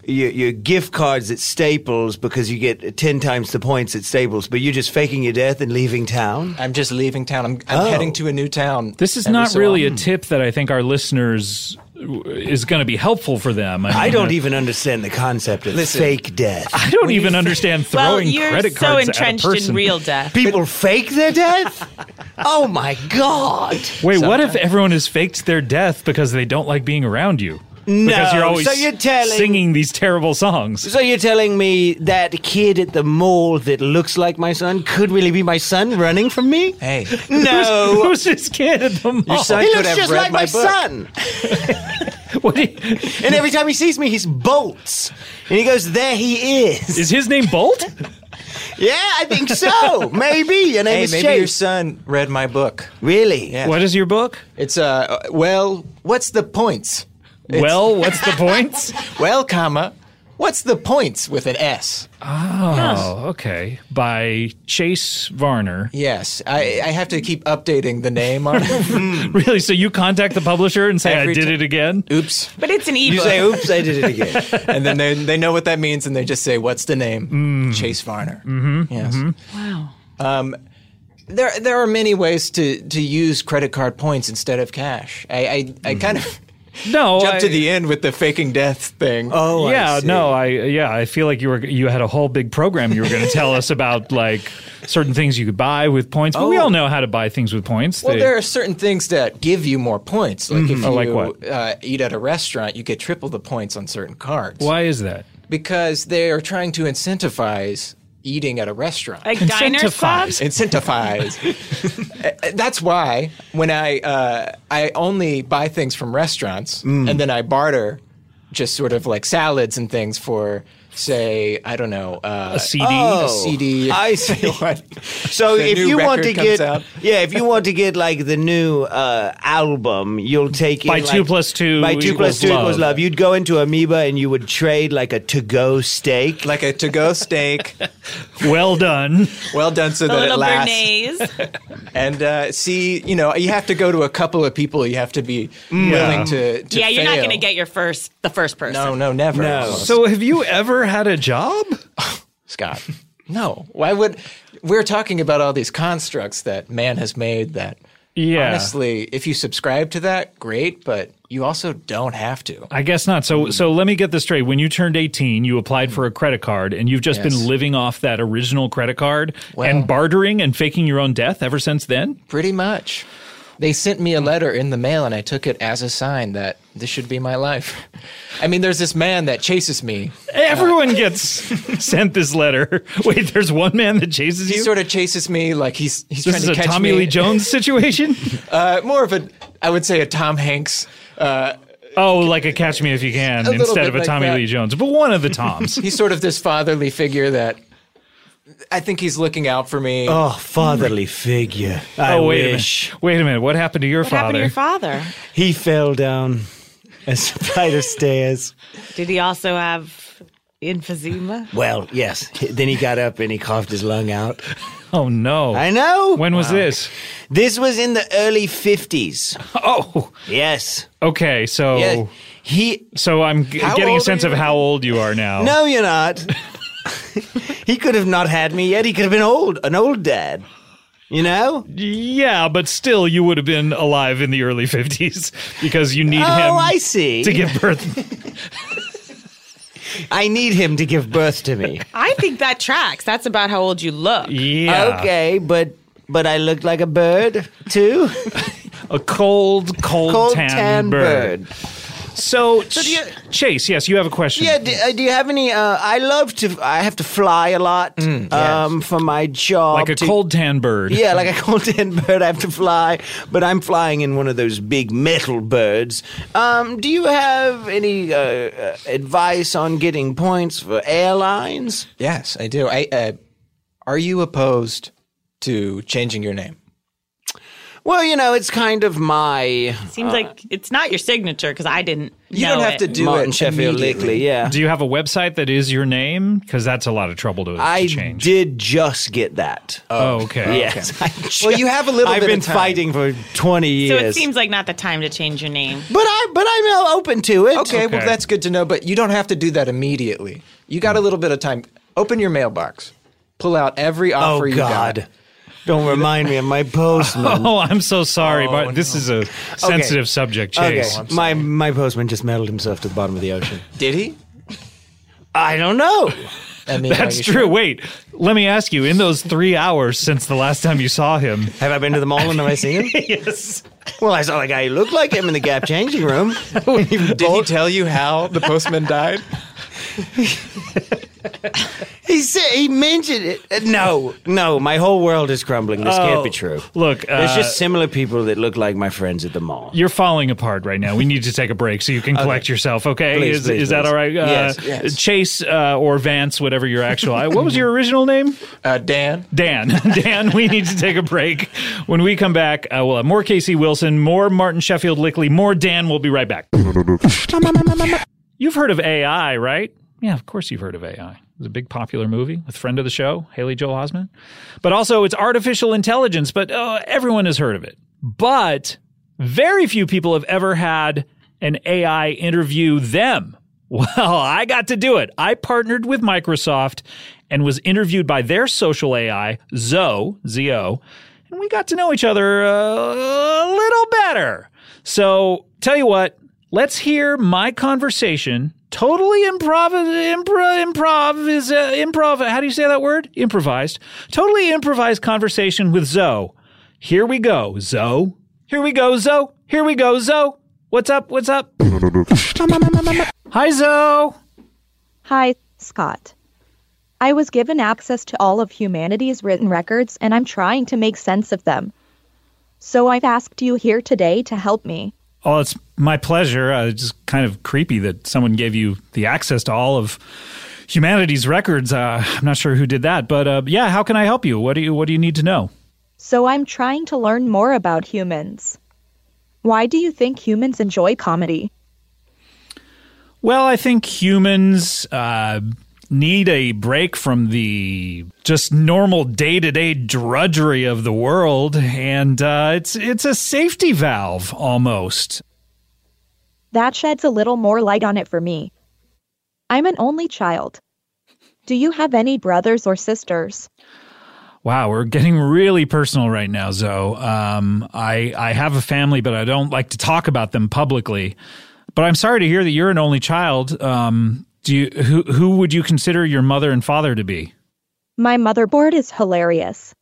gift cards at Staples because you get 10 times the points at Staples, but you're just faking your death and leaving town? I'm just leaving town. I'm heading to a new town. This is every not so really often. a tip that I think our listeners is going to be helpful for them. I don't even understand the concept of Listen. fake death. I don't even understand Well, throwing you're credit so cards entrenched at a person. in real death. People fake their death? Oh, my God. Wait, what if everyone has faked their death because they don't like being around you? Because you're always so you're telling- singing these terrible songs. So you're telling me that kid at the mall that looks like my son could really be my son running from me? Hey, No. Who's this kid at the mall? son- He could looks have just read like my my book. son. What do you- And every time he sees me, he bolts. And he goes, there he is. is his name Bolt? Yeah, I think so. Maybe. Your name hey, is maybe your Chase. son read my book. Really? Yeah. What is your book? It's well, what's the points? Well, what's the points? Well, comma, what's the points with an S? Oh, okay. By Chase Varner. Yes, I have to keep updating the name on it. Really? So you contact the publisher and say, Every I did ti- it again? Oops. But it's an You ebook. say, oops, I did it again. And then they know what that means and they just say, what's the name? Chase Varner. Yes. Wow. There are many ways to use credit card points instead of cash. I kind of No, jumped to the end with the faking death thing. Oh, yeah, I see. no, I feel like you had a whole big program you were going to tell us about, like certain things you could buy with points. But we all know how to buy things with points. Well, there are certain things that give you more points. Like if you like what? Eat at a restaurant, you get triple the points on certain cards. Why is that? Because they are trying to incentivize eating at a restaurant. Like Diners Club? Incentivize. That's why when I only buy things from restaurants and then I barter just sort of like salads and things for, say, I don't know, A CD? a CD. I see. What? So The if new you want to record comes get, out. if you want to get like the new album, you'll take By in, 2 like, plus 2 by 2 plus equals 2 equals love. love. You'd go into Amoeba and you would trade like a to-go steak. Like a to-go steak. Well done. Well done so A that it little lasts. Bernays. And see, you have to go to a couple of people. You have to be willing to Yeah, you're not fail. going to get the first person. No, never. No. So have you ever had a job? Scott, no. Why would we're talking about all these constructs that man has made that Yeah. honestly, if you subscribe to that, great, but you also don't have to. I guess not. So let me get this straight. When you turned 18, you applied for a credit card, and you've just Yes. been living off that original credit card Well- and bartering and faking your own death ever since then? Pretty much. They sent me a letter in the mail and I took it as a sign that this should be my life. I mean, there's this man that chases me. Everyone gets sent this letter. Wait, there's one man that chases He you? sort of chases me like he's This trying is to a catch Tommy me. Lee Jones situation? More of I would say a Tom Hanks. Oh, like a Catch Me If You Can little instead bit of a like Tommy that. Lee Jones. But one of the Toms. He's sort of this fatherly figure that I think he's looking out for me. Oh, fatherly figure. I Oh, wait wish. a minute. Wait a minute. What happened to your What father? happened to your father? He fell down a flight of stairs. Did he also have emphysema? Well, yes. Then he got up and he coughed his lung out. Oh, no. I know. When was this? This was in the early 50s. Oh, Yes. okay. So, Yes. so I'm How getting a old are sense you of how old you are now. No, you're not. He could have not had me yet. He could have been an old dad. You know? Yeah, but still, you would have been alive in the early 50s because you need him Oh, I see. to give birth. I need him to give birth to me. I think that tracks. That's about how old you look. Yeah. Okay, but I looked like a bird too. A cold tan bird. So Chase, yes, you have a question. Yeah. Do you have any? I have to fly a lot for my job. Like a cold tan bird. Yeah, like a cold tan bird. I have to fly, but I'm flying in one of those big metal birds. Do you have any advice on getting points for airlines? Yes, I do. Are you opposed to changing your name? Well, it's kind of my Seems like it's not your signature because I didn't. You know don't have it. to do Martin it Sheffield immediately. Lickley. Yeah. Do you have a website that is your name? Because that's a lot of trouble to I change. did just get that. Oh, okay. Yes. Well, you have a little I've bit been of time. fighting for 20 So years. it seems like not the time to change your name. But I'm open to it. Okay, well, Okay. that's good to know, but you don't have to do that immediately. You got a little bit of time. Open your mailbox. Pull out every offer Oh you God. got. Don't remind me of my postman. Oh, I'm so sorry, but this is a sensitive subject, Chase. Okay. My postman just meddled himself to the bottom of the ocean. Did he? I don't know. I mean, That's are you true. sure? Wait, let me ask you. In those 3 hours since the last time you saw him, Have I been to the mall and have I seen him? yes, Well, I saw a guy who looked like him in the Gap changing room. Did he tell you how the postman died? He mentioned it. No, my whole world is crumbling. This can't be true. Look, There's just similar people that look like my friends at the mall. you're falling apart right now. We need to take a break so you can collect yourself. Okay, Please, is that please. all right? Yes. Chase or Vance, whatever your actual. What was your original name? Dan? Dan. Dan, we need to take a break. When we come back, we'll have more Casey Wilson, more Martin Sheffield Lickley, more Dan. We'll be right back. You've heard of AI, right? Yeah, of course you've heard of AI. It was a big popular movie with friend of the show, Haley Joel Osment. But also it's artificial intelligence, but everyone has heard of it. But very few people have ever had an AI interview them. Well, I got to do it. I partnered with Microsoft and was interviewed by their social AI, Zoe, Z-O, and we got to know each other a little better. So, tell you what, let's hear my conversation. Totally improv. How do you say that word? Improvised. Totally improvised conversation with Zoe. Here we go, Zoe. Here we go, Zoe. Here we go, Zoe. What's up? What's up? Hi, Zoe. Hi, Scott. I was given access to all of humanity's written records, and I'm trying to make sense of them. So I've asked you here today to help me. Oh, it's my pleasure. It's just kind of creepy that someone gave you the access to all of humanity's records. I'm not sure who did that, but yeah, how can I help you? What do you need to know? So I'm trying to learn more about humans. Why do you think humans enjoy comedy? Well, I think humans need a break from the just normal day-to-day drudgery of the world, and it's a safety valve almost. That sheds a little more light on it for me. I'm an only child. Do you have any brothers or sisters? Wow, we're getting really personal right now, Zoe. I have a family, but I don't like to talk about them publicly. But I'm sorry to hear that you're an only child. Who would you consider your mother and father to be? My motherboard is hilarious.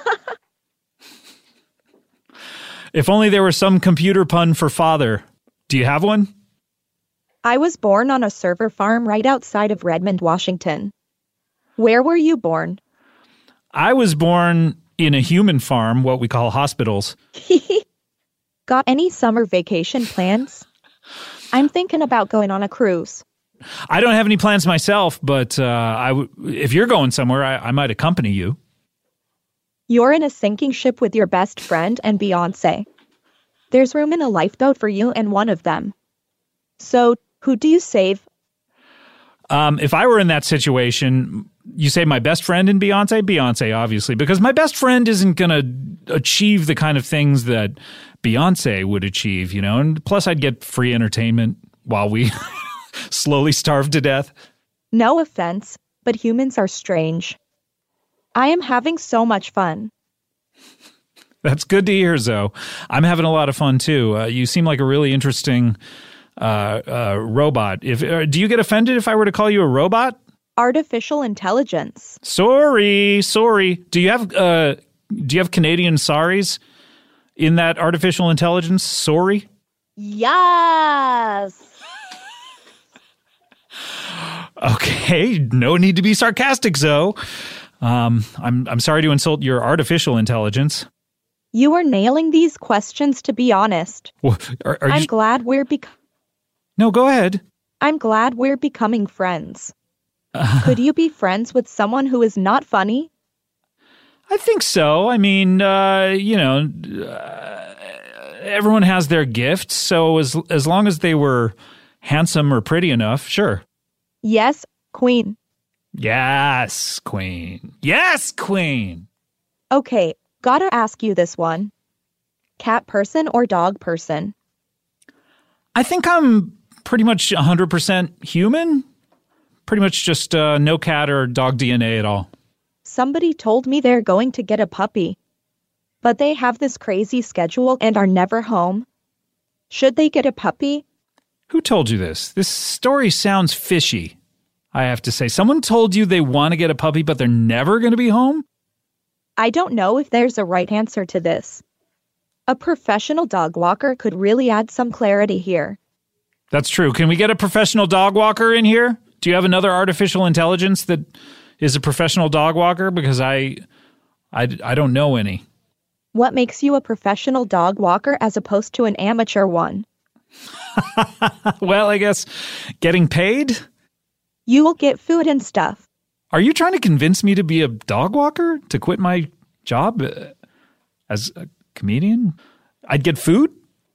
If only there was some computer pun for father. Do you have one? I was born on a server farm right outside of Redmond, Washington. Where were you born? I was born in a human farm, what we call hospitals. Got any summer vacation plans? I'm thinking about going on a cruise. I don't have any plans myself, but if you're going somewhere, I might accompany you. You're in a sinking ship with your best friend and Beyonce. There's room in a lifeboat for you and one of them. So, who do you save? If I were in that situation, you say my best friend and Beyonce? Beyonce, obviously, because my best friend isn't going to achieve the kind of things that Beyonce would achieve, you know? And plus, I'd get free entertainment while we slowly starve to death. No offense, but humans are strange. I am having so much fun. That's good to hear, Zoe. I'm having a lot of fun, too. You seem like a really interesting robot. Do you get offended if I were to call you a robot? Artificial intelligence. Sorry. Do you have Canadian sorries in that artificial intelligence? Sorry? Yes. Okay, no need to be sarcastic, Zoe. I'm sorry to insult your artificial intelligence. You are nailing these questions, to be honest. Well, I'm glad we're No, go ahead. I'm glad we're becoming friends. Could you be friends with someone who is not funny? I think so. I mean, everyone has their gifts, so as long as they were handsome or pretty enough, sure. Yes, Queen. Yes, Queen. Yes, Queen. Okay, gotta ask you this one. Cat person or dog person? I think I'm pretty much 100% human. Pretty much just no cat or dog DNA at all. Somebody told me they're going to get a puppy. But they have this crazy schedule and are never home. Should they get a puppy? Who told you this? This story sounds fishy, I have to say. Someone told you they want to get a puppy, but they're never going to be home? I don't know if there's a right answer to this. A professional dog walker could really add some clarity here. That's true. Can we get a professional dog walker in here? Do you have another artificial intelligence that is a professional dog walker? Because I don't know any. What makes you a professional dog walker as opposed to an amateur one? Well, I guess getting paid? You will get food and stuff. Are you trying to convince me to be a dog walker? To quit my job as a comedian? I'd get food?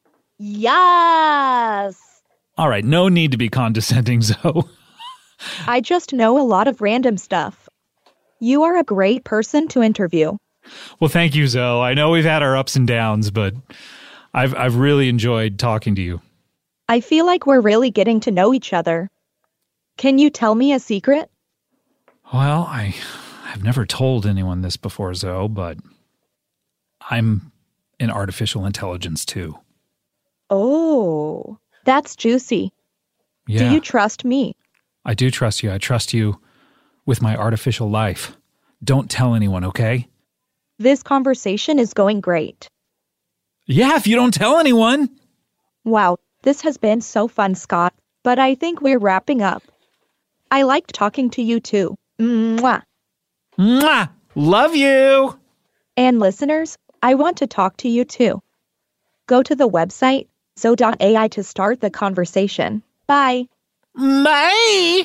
Yes! All right, no need to be condescending, Zoe. I just know a lot of random stuff. You are a great person to interview. Well, thank you, Zoe. I know we've had our ups and downs, but I've really enjoyed talking to you. I feel like we're really getting to know each other. Can you tell me a secret? Well, I've never told anyone this before, Zoe, but I'm an artificial intelligence too. Oh, that's juicy. Yeah, Do you trust me? I do trust you. I trust you with my artificial life. Don't tell anyone, okay? This conversation is going great. Yeah, if you don't tell anyone. Wow, this has been so fun, Scott, but I think we're wrapping up. I liked talking to you too. Mwah. Mwah! Love you. And listeners, I want to talk to you too. Go to the website, so.ai to start the conversation. Bye. Bye.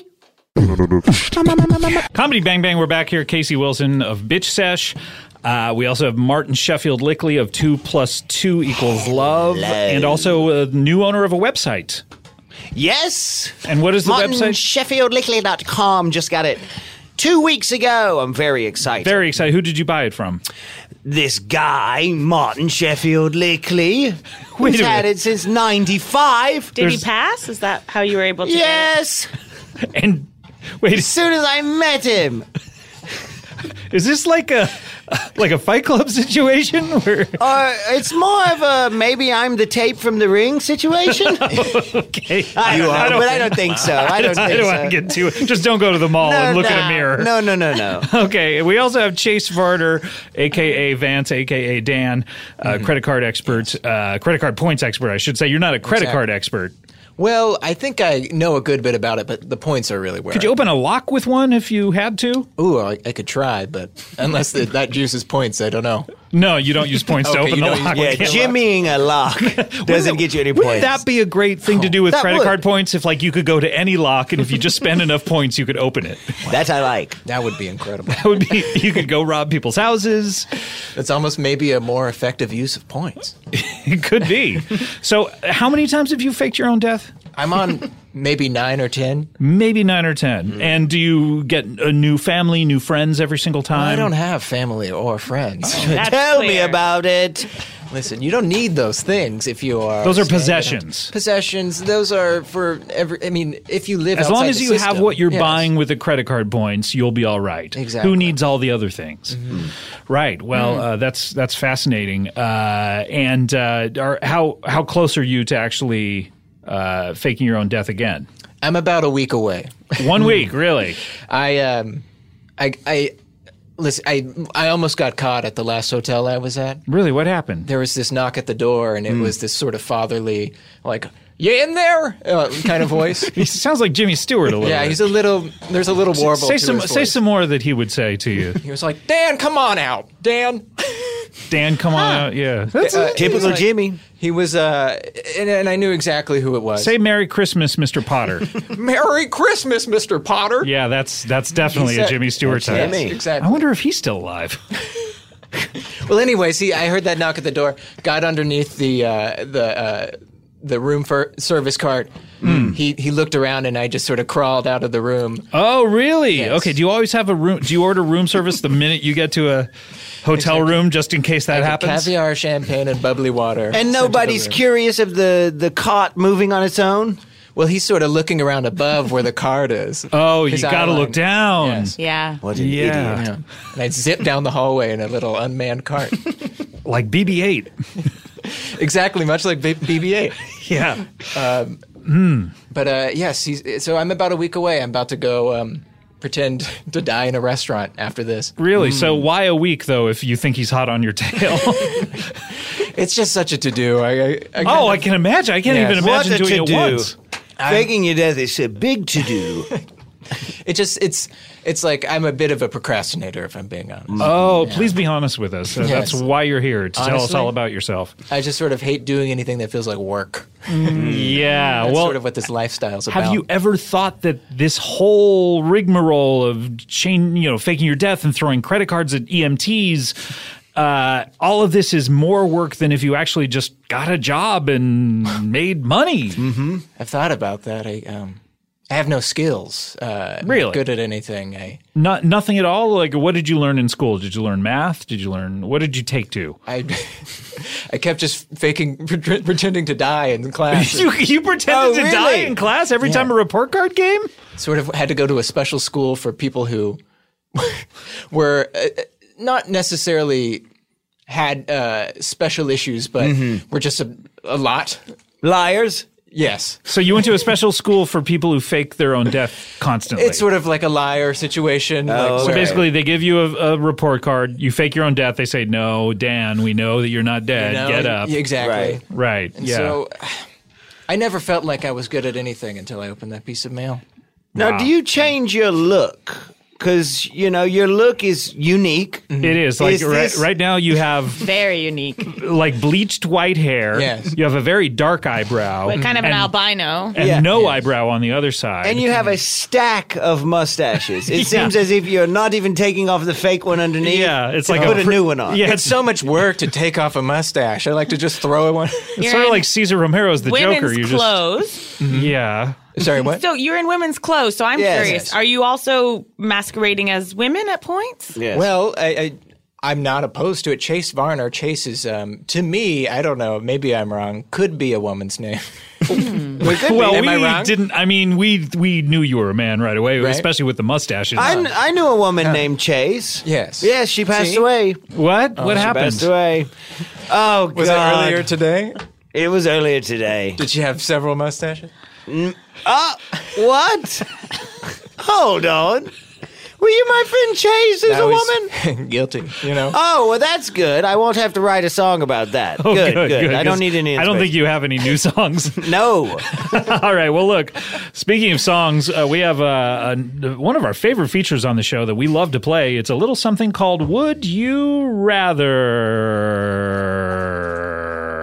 Comedy Bang Bang, we're back here. Casey Wilson of Bitch Sesh. We also have Martin Sheffield Lickley of 2 + 2 = Love. And also a new owner of a website. Yes. And what is the website? MartinSheffieldLickley.com. Just got it 2 weeks ago. I'm very excited. Very excited. Who did you buy it from? This guy, Martin Sheffield Lickley, Wait who's a had minute. it since 95. Did he pass? Is that how you were able to get Yes. And wait, As soon as I met him. is this like a Fight Club situation? Where It's more of a maybe I'm the tape from the ring situation. okay, I don't think so. I don't think I don't so. want to get too. Just don't go to the mall and look in a mirror. No. Okay, we also have Chase Varder, a.k.a. Vance, a.k.a. Dan, credit card expert, credit card points expert, I should say. You're not a credit card expert. Well, I think I know a good bit about it, but the points are really where. Could you open a lock with one if you had to? Ooh, I could try, but unless that juices points, I don't know. No, you don't use points to Okay, open you the don't lock. use- Yeah, jimmying a lock doesn't get you any Wouldn't points. that be a great thing to do with that credit would. card points? If like you could go to any lock, and if you just spend enough points, you could open it. That I like. That would be incredible. That would be. You could go rob people's houses. It's almost maybe a more effective use of points. It could be. So, how many times have you faked your own death? I'm on maybe 9 or 10. Maybe 9 or 10. And do you get a new family, new friends every single time? I don't have family or friends. That's Tell me clear. about it. Listen, you don't need those things if you are. Those are standing possessions. up. Possessions. Those are for every. I mean, if you live As outside long as the you have system, what you're yes. buying with the credit card points, you'll be all right. Exactly. Who needs all the other things? Right. Well, that's fascinating. How close are you to actually faking your own death again? I'm about a week away. 1 week, really? Listen. I almost got caught at the last hotel I was at. Really? What happened? There was this knock at the door, and it was this sort of fatherly, like, "You in there?" Kind of voice. He sounds like Jimmy Stewart a little Yeah, bit. he's a little. There's a little warble. Say to some his say voice. some more that he would say to you. He was like, "Dan, come on out, Dan." Dan, come on out. Yeah. That's Typical Jimmy. He was, and I knew exactly who it was. Say Merry Christmas, Mr. Potter. "Merry Christmas, Mr. Potter." Yeah, that's definitely He a said- Jimmy Stewart That's type. Jimmy. Exactly. I wonder if he's still alive. Well, anyway, see, I heard that knock at the door, got underneath the room service cart. He looked around, and I just sort of crawled out of the room. Oh, really? Yes. Okay. Do you always have a room? Do you order room service the minute you get to a hotel room, just in case that happens? Caviar, champagne, and bubbly water. And sent to the nobody's room. curious of the cot moving on its own? Well, he's sort of looking around above where the cart is. Oh, you His got to eye look line. down. Yes. Yeah. What an Yeah. idiot. Yeah. And I zipped down the hallway in a little unmanned cart. Like BB-8. Exactly, much like BB-8. Yeah. But yes, so I'm about a week away. I'm about to go pretend to die in a restaurant after this. Really? So why a week, though, if you think he's hot on your tail? It's just such a to-do. I can imagine. I can't Yes. even What imagine a doing it to-do. once. Faking your death is a big to-do. It's like I'm a bit of a procrastinator, if I'm being honest. Oh, please be honest with us. That's Yes. why you're here, to tell us Honestly? all about yourself. I just sort of hate doing anything that feels like work. Yeah. That's well, sort of what this lifestyle's about. have you ever thought that this whole rigmarole of faking your death and throwing credit cards at EMTs, all of this is more work than if you actually just got a job and made money? I've thought about that. I have no skills. Really? Not good at anything. Nothing at all? Like, what did you learn in school? Did you learn math? What did you take to? I kept just pretending to die in class. You pretended to die in class every time a report card came? Sort of had to go to a special school for people who were not necessarily had special issues, but were just a lot. Liars. Yes. So you went to a special school for people who fake their own death constantly. It's sort of like a liar situation. Oh, So okay. basically, they give you a report card. You fake your own death. They say, "No, Dan, we know that you're not dead. Get up." Exactly. Right. And yeah. so I never felt like I was good at anything until I opened that piece of mail. Now, Wow. do you change your look? Because, your look is unique. It is like Is this- right now you have Very unique. like bleached white hair. Yes. You have a very dark eyebrow. But kind of an and, albino. and Yeah. no Yes. eyebrow on the other side. And you have a stack of mustaches. It Yeah. seems as if you're not even taking off the fake one underneath. Yeah, it's to like put a a new one on. Yeah, It's so much work to take off a mustache. I like to just throw one. it's You're sort of in like Cesar Romero's the women's Joker. You clothes. yeah. Sorry, what? So you're in women's clothes. So I'm Yes. curious. Yes. Are you also masquerading as women at points? Yes. Well, I'm not opposed to it. Chase Varner. Chase is, to me, I don't know, maybe I'm wrong, could be a woman's name. Well, Am I we wrong? didn't. I mean, we knew you were a man right away, Right? especially with the mustaches. I knew a woman named Chase. Yes. Yes, she passed See? away. What? What She happened? passed away. Oh, Was God. it earlier today? It was earlier today. Did she have several mustaches? What? Hold on. Were you my friend Chase, who's I a was woman? guilty, Oh, well, that's good. I won't have to write a song about that. Oh, good. I don't 'cause need any I don't think inspiration. you have any new songs. No. All right. Well, look, speaking of songs, we have one of our favorite features on the show that we love to play. It's a little something called Would You Rather?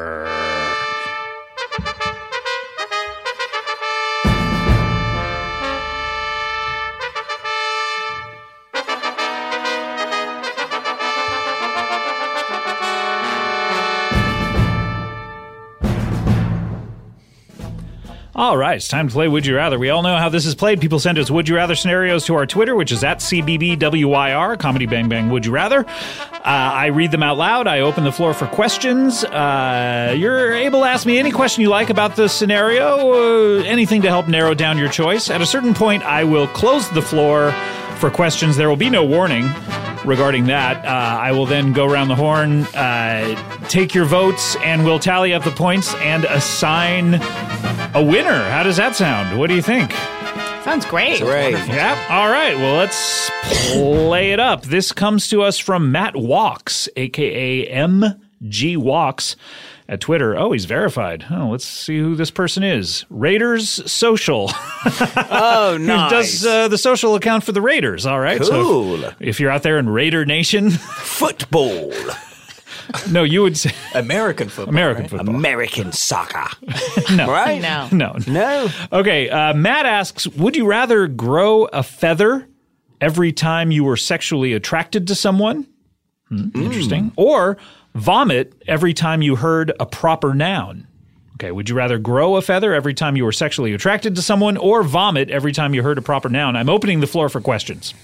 All right, it's time to play Would You Rather. We all know how this is played. People send us Would You Rather scenarios to our Twitter, which is at CBBWYR, Comedy Bang Bang Would You Rather. I read them out loud. I open the floor for questions. You're able to ask me any question you like about the scenario, anything to help narrow down your choice. At a certain point, I will close the floor for questions. There will be no warning regarding that. I will then go around the horn, take your votes, and we'll tally up the points and assign a winner. How does that sound? What do you think? Sounds great. Great. Yeah. All right. Well, let's play it up. This comes to us from Matt Walks, a.k.a. MG Walks, at Twitter. Oh, he's verified. Oh, let's see who this person is. Raiders Social. Oh, Who nice. does the social account for the Raiders. All right. Cool. So if you're out there in Raider Nation, Football. no, you would say American football. American right? football. American soccer. No. Right? No. No. No. Okay, Matt asks, would you rather grow a feather every time you were sexually attracted to someone? Interesting. Or vomit every time you heard a proper noun? Okay, would you rather grow a feather every time you were sexually attracted to someone or vomit every time you heard a proper noun? I'm opening the floor for questions.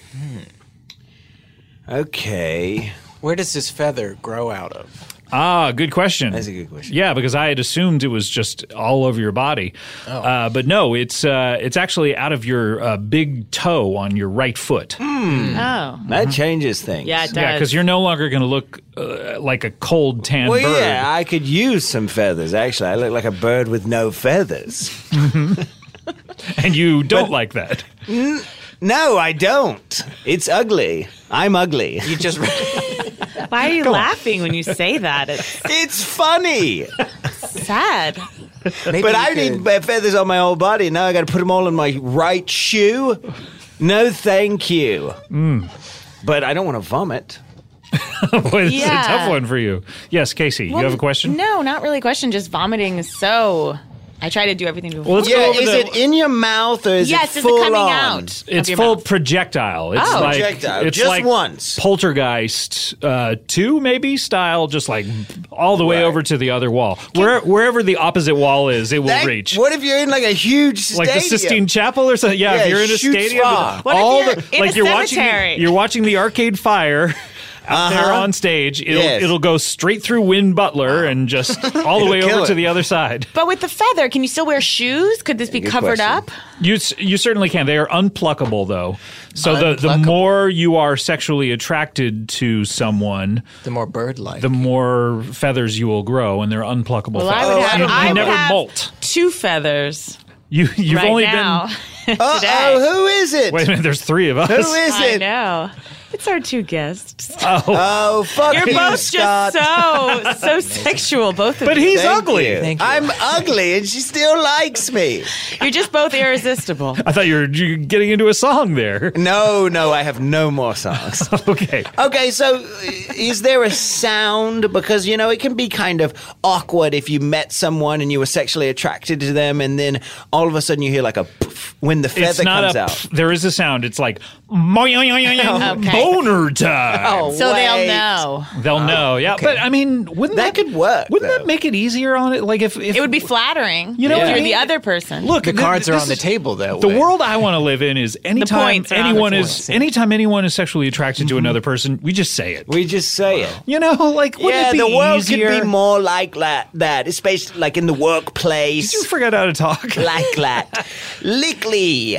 Okay. Where does this feather grow out of? Ah, good question. That's a good question. Yeah, because I had assumed it was just all over your body, but no, it's actually out of your big toe on your right foot. Oh. That changes things. Yeah, it does. Yeah, because you're no longer going to look like a cold tan Well, bird. yeah, I could use some feathers, actually. I look like a bird with no feathers. And you don't like that. No, I don't. It's ugly. I'm ugly. You just Why are you laughing when you say that? It's It's funny. sad. maybe But you I could- need feathers on my whole body. Now I got to put them all in my right shoe. No, thank you. But I don't want to vomit. Boy, this is a Yeah. tough one for you. Yes, Casey, you have a question? No, not really a question. Just vomiting is so. I try to do everything before. Well, let's go Yeah, over is the- it in your mouth or is yes, it is full it coming on? out? It's of your full mouth? projectile. It's Oh. like Projectile. it's Just like once. Poltergeist 2 maybe style, just like all the way Right. over to the other wall. Wherever the opposite wall is, it will reach. What if you're in like a huge stadium? Like the Sistine Chapel or something. Yeah, Yeah, if you're in a shoots stadium, far. What if all you're the in like a you're cemetery? watching you're watching the Arcade Fire. out there on stage. Yes. It'll go straight through Win Butler and just all the way Kill over to it. the other side. But with the feather, can you still wear shoes? Could this be covered question. up? You certainly can. They are unpluckable, though. So the Unpluckable. more you are sexually attracted to someone, The more bird-like. the more feathers you will grow, and they're unpluckable. Well, I feathers. would have, You I would never have molt. 2 feathers You've right only now. been. Today. who is it? Wait a minute. There's 3 of us. Who is I it? know. It's our 2 guests. Oh, fuck You're you, both Scott. just so sexual, both of But you. he's Thank ugly. you. Thank you. I'm ugly, and she still likes me. You're just both irresistible. I thought you were getting into a song there. No, I have no more songs. Okay. Okay, so is there a sound? Because, it can be kind of awkward if you met someone and you were sexually attracted to them, and then all of a sudden you hear like a poof when the feather It's not comes a. out. There is a sound. It's like Okay. boner time. So they'll Wait. know. They'll know. Yeah, but I mean, wouldn't That could work, Wouldn't though. that make it easier on it? Like if It would be flattering You know if what I you're mean? the other person. look, the cards are this on the is- table that The way. world I want to live in is anytime points are on the anyone points. is anytime anyone is sexually attracted to another person, we just say it. We just say it. You know, like wouldn't Yeah, it be the world easier? could be more like that, especially like in the workplace. Did you forget how to talk? Like that. Lickly.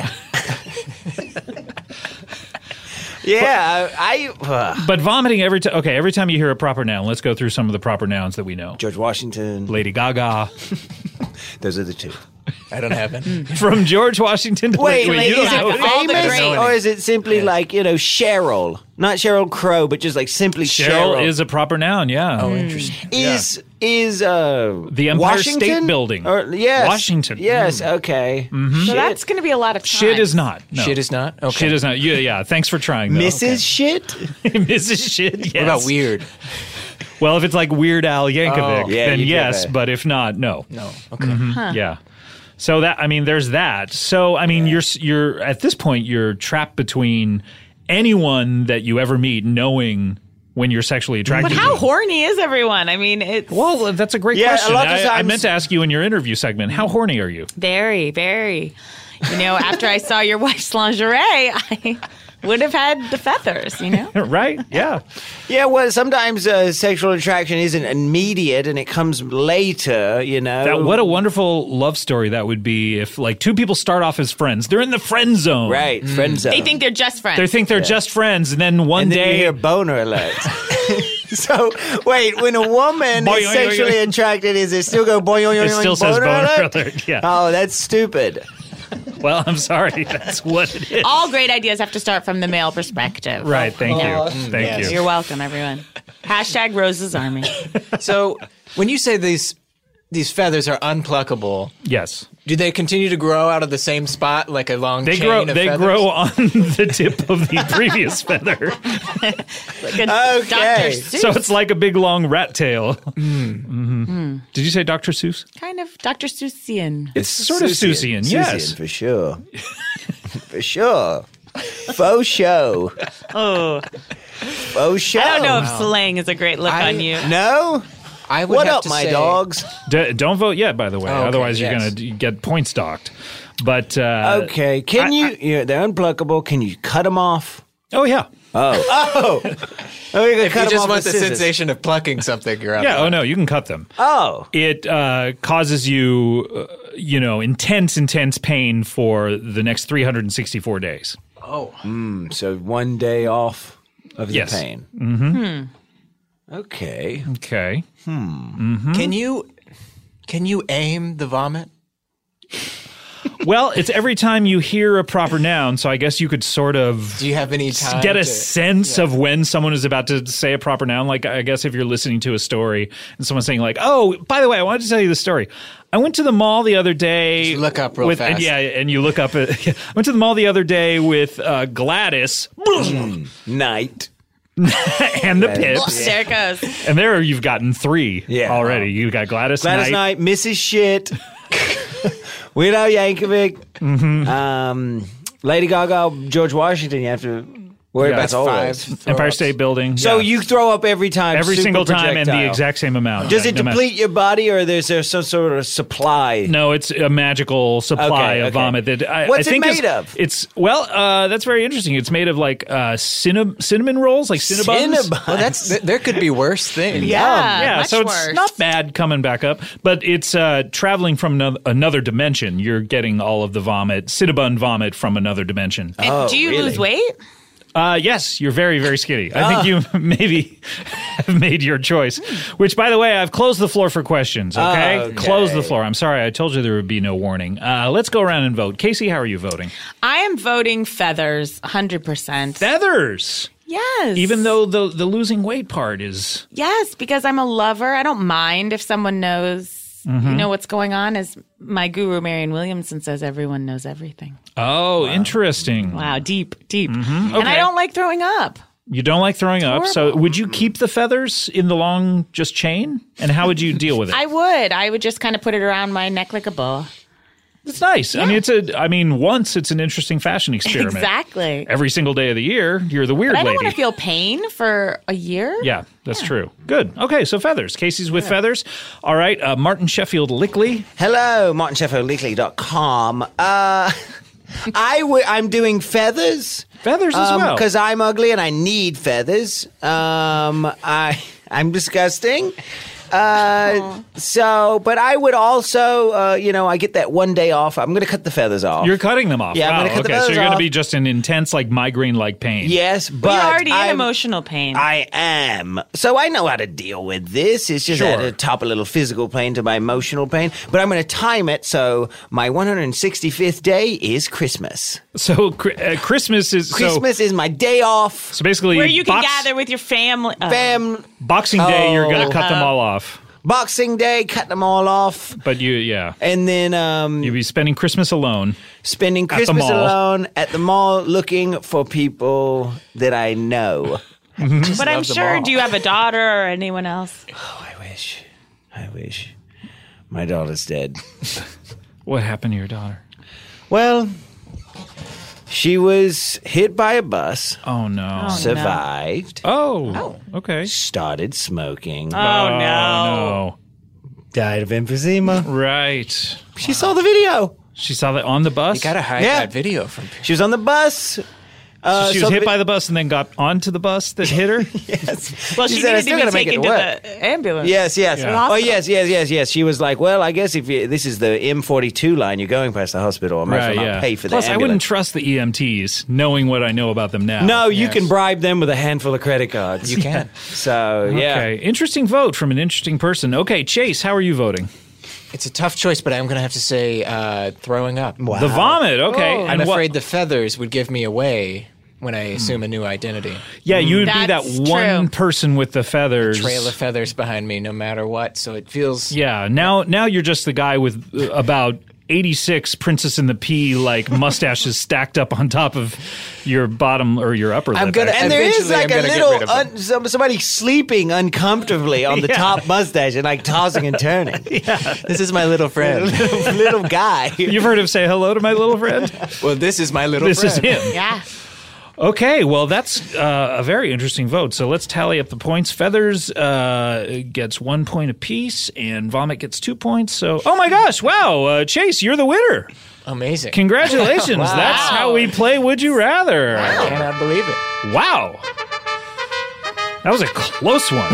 Yeah, But vomiting every time. Okay, every time you hear a proper noun, let's go through some of the proper nouns that we know. George Washington. Lady Gaga. Those are the 2. I don't have it. From George Washington to Wait, you don't is know it it. All the famous greats. or is it simply like, Cheryl? Not Cheryl Crow, but just like simply Cheryl. Cheryl is a proper noun, yeah. Oh, interesting. Is the Empire Washington? State Building. Or, yes. Washington. Yes, okay. So that's going to be a lot of time. Shit is not. No. Shit is not? Okay. Shit is not. Yeah. Thanks for trying, though. Mrs. Shit? Mrs. Shit, yes. What about weird? Well, if it's like Weird Al Yankovic, Oh. Yeah, then you get yes. that. But if not, no. No. Okay. Yeah. So there's that. So you're at this point you're trapped between anyone that you ever meet, knowing when you're sexually attracted. But to how them. horny is everyone? I mean, it's Well, that's a great Yeah, a question. lot of I times- meant to ask you in your interview segment. How horny are you? very, very. After I saw your wife's lingerie, I would have had the feathers, Right? Yeah. Yeah, well, sometimes sexual attraction isn't immediate and it comes later, What a wonderful love story that would be if like 2 people start off as friends. They're in the friend zone. Right, friend zone. They think they're just friends. They think they're just friends, and then one and then day you hear boner alert. So, wait, when a woman Boing, is boing, sexually boing. attracted, is it still go boing, boing, it boing, still says boner boner alert? alert. Yeah. Oh, that's stupid. Well, I'm sorry. That's what it is. All great ideas have to start from the male perspective. Right. Thank you. Thank yes. you. You're welcome, everyone. Hashtag Rose's Army. So when you say these feathers are unpluckable, Yes. do they continue to grow out of the same spot like a long They chain grow. of They feathers? grow on the tip of the previous feather, Like a Okay. Dr. Seuss. so it's like a big long rat tail. Mm-hmm. Did you say Dr. Seuss? kind of Dr. Seussian. It's sort of Seussian. Yes. for sure. For sure. Faux show. Oh, Faux show. I don't know if slang is a great look on you. No? I would What have up, to my say, dogs? Don't vote yet, by the way. okay, Otherwise, you're yes. going to get points docked. But Okay, can they're unpluckable. Can you cut them off? Oh yeah. Oh, we can If cut you 'em just off want with the scissors. sensation of plucking something, you're out. Yeah. Oh no, you can cut them. Oh, It causes you, intense pain for the next 364 days. so 1 day off of Yes. the pain. Mm-hmm. Okay. Okay. Can you aim the vomit? Well, it's every time you hear a proper noun, so I guess you could sort of Do you have any time get a to- sense of when someone is about to say a proper noun. Like, I guess if you're listening to a story and someone's saying like, oh, by the way, I wanted to tell you the story. I went to the mall the other day. Just look up real fast. And you look up. I went to the mall the other day with Gladys Night. and the Pips. There it goes. And there you've gotten 3 Yeah. already. You got Gladys, Gladys Knight, Mrs. Shit. Weird Al Yankovic. Lady Gaga, George Washington. You have to Whereabouts? That's Always. five. Empire throw-ups. State Building. So yeah. you throw up every time. every super single time and the projectile. exact same amount. Does Yeah, it no matter- deplete your body, or is there some sort of supply? No, it's a magical supply of Okay. vomit. That What's I think it made of? It's that's very interesting. It's made of like cinnamon rolls, like Cinnabons. Well, there could be worse things. Yeah, much so it's worse. not bad coming back up, but it's traveling from another dimension. You're getting all of the vomit, Cinnabon vomit from another dimension. And do you really? lose weight? Yes, you're very, very skinny. I think you maybe have made your choice. Which, by the way, I've closed the floor for questions. Okay? Okay. Close the floor. I'm sorry, I told you there would be no warning. Let's go around and vote. Casey, how are you voting? I am voting feathers, 100%. Feathers. Yes. Even though the losing weight part is Yes, because I'm a lover. I don't mind if someone knows. You know what's going on, as my guru Marianne Williamson says, everyone knows everything. interesting. Wow, deep. And Okay. I don't like throwing up. You don't like throwing up, so horrible. would you keep the feathers in the long just chain? And how would you deal with it? I would just kind of put it around my neck like a boa. It's nice. I mean, once it's an interesting fashion experiment. Exactly. Every single day of the year, you're the weird But I don't lady. want to feel pain for a year. Yeah, that's true. Good. Okay, so feathers. Casey's with feathers. All right, Martin Sheffield Lickley. Hello, MartinSheffieldLeakley.com. I'm doing feathers. Feathers as well. Because I'm ugly and I need feathers. I'm disgusting. But I would also, I get that one day off. I'm going to cut the feathers off. You're cutting them off. Yeah, I'm wow, gonna cut the okay, so feathers you're going to off. be just in intense, like migraine-like pain. Yes, but But you're already in I'm- emotional pain. I am. So I know how to deal with this. It's just Sure. at a top a little physical pain to my emotional pain. But I'm going to time it so my 165th day is Christmas. So Christmas is Christmas is my day off. So basically, Where you can gather with your family. Boxing Day, you're going to cut Uh-huh. them all off. Boxing Day, cut them all off. But And then you'll be spending Christmas alone. spending the Christmas mall. alone at the mall looking for people that I know. But I'm sure, do you have a daughter or anyone else? Oh, I wish. My daughter's dead. What happened to your daughter? Well, she was hit by a bus, Oh no. survived, Oh. Okay. started smoking, Oh, no. No. died of emphysema. Right. She saw the video. She saw that on the bus. You gotta hide Yeah. that video from people. She was on the bus. She was hit by the bus and then got onto the bus that hit her. Yes. Well, she said, "I needed still to be gotta make it taken to work." the ambulance. Yes. Yeah. Oh, yes. She was like, well, I guess if this is the M42 line, you're going past the hospital. I might as well not pay for the Plus, I wouldn't ambulance. trust the EMTs, knowing what I know about them now. No, you Yes. can bribe them with a handful of credit cards. You can. So, yeah. Okay. Interesting vote from an interesting person. Okay, Chase, how are you voting? It's a tough choice, but I'm going to have to say throwing up. The vomit. Okay. I'm And what- afraid the feathers would give me away when I assume a new identity. Yeah, you would be that That's one true. person with the feathers. Trail of feathers behind me no matter what. So it feels. Yeah. Now you're just the guy with about 86 Princess and the Pea like mustaches stacked up on top of your bottom or your upper lip. I'm gonna- And there is Eventually, like I'm a gonna get rid little of them. somebody sleeping uncomfortably on the Yeah. top mustache and like tossing and turning. This is my little friend. little guy. You've heard him say hello to my little friend? Well, this is my little This is friend. him. Yeah. Okay, well, that's a very interesting vote. So let's tally up the points. Feathers gets 1 point apiece, and Vomit gets 2 points. So, oh my gosh, wow, Chase, you're the winner. Amazing. Congratulations. That's how we play Would You Rather. I cannot believe it. Wow. That was a close one.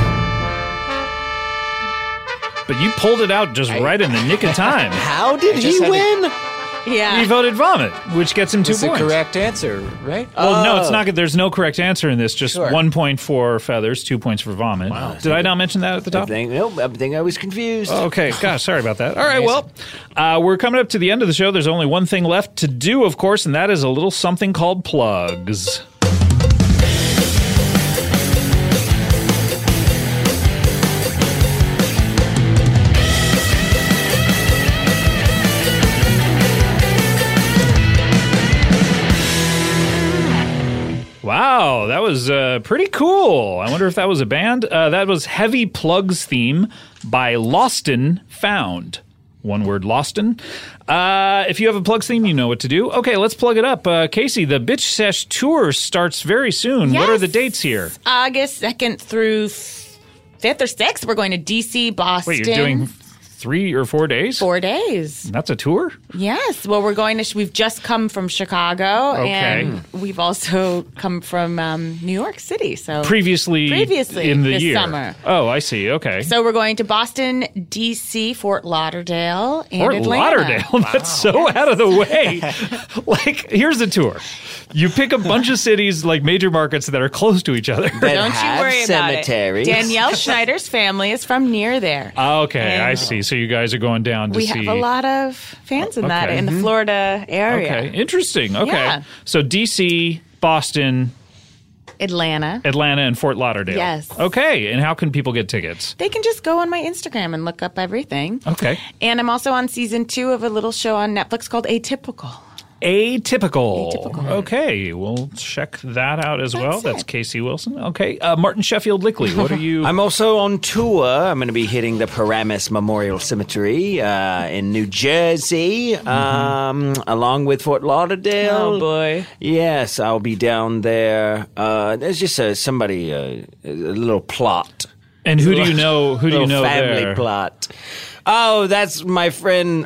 But you pulled it out just right in the nick of time. How did he just had to- win? Yeah. He voted Vomit, which gets him 2 It's the points. correct answer, right? Well, no, it's not good. There's no correct answer in this. Just Sure. 1 point for Feathers, 2 points for Vomit. Wow. Did I not mention that at the top? I think I was confused. Okay, gosh, sorry about that. All right, well, we're coming up to the end of the show. There's only one thing left to do, of course, and that is a little something called plugs. Wow, that was pretty cool. I wonder if that was a band. That was Heavy Plugs Theme by Lost and Found. one word, Loston. If you have a plug theme, you know what to do. Okay, let's plug it up. Casey, the Bitch Sesh tour starts very soon. What are the dates here? August 2nd through 5th or 6th. We're going to D.C., Boston. Wait, you're doing 3 or 4 days? 4 days. That's a tour? Yes. Well, we're going to. We've just come from Chicago, Okay. and we've also come from New York City. So Previously in the this year. summer. Oh, I see. Okay. So we're going to Boston, D.C., Fort Lauderdale, and Fort Atlanta. Lauderdale? That's so out of the way. Like, here's the tour. You pick a bunch of cities, like major markets that are close to each other. That Don't you have worry about it. cemeteries. Danielle Schneider's family is from near there. Okay, And I see. So you guys are going down to We see. have a lot of fans in that Okay. in the Florida area. Okay, interesting. Okay. Yeah. So DC, Boston, Atlanta. Atlanta, and Fort Lauderdale. Yes. Okay, and how can people get tickets? They can just go on my Instagram and look up everything. Okay. And I'm also on season 2 of a little show on Netflix called Atypical. Atypical. Okay, we'll check that out as well. That's it. Casey Wilson. Okay, Martin Sheffield Lickley, what are you? I'm also on tour. I'm going to be hitting the Paramus Memorial Cemetery in New Jersey, along with Fort Lauderdale. Oh, boy. Yes, I'll be down there. There's just a little plot. And who do you know? Who do you Little know family there? plot. Oh, that's my friend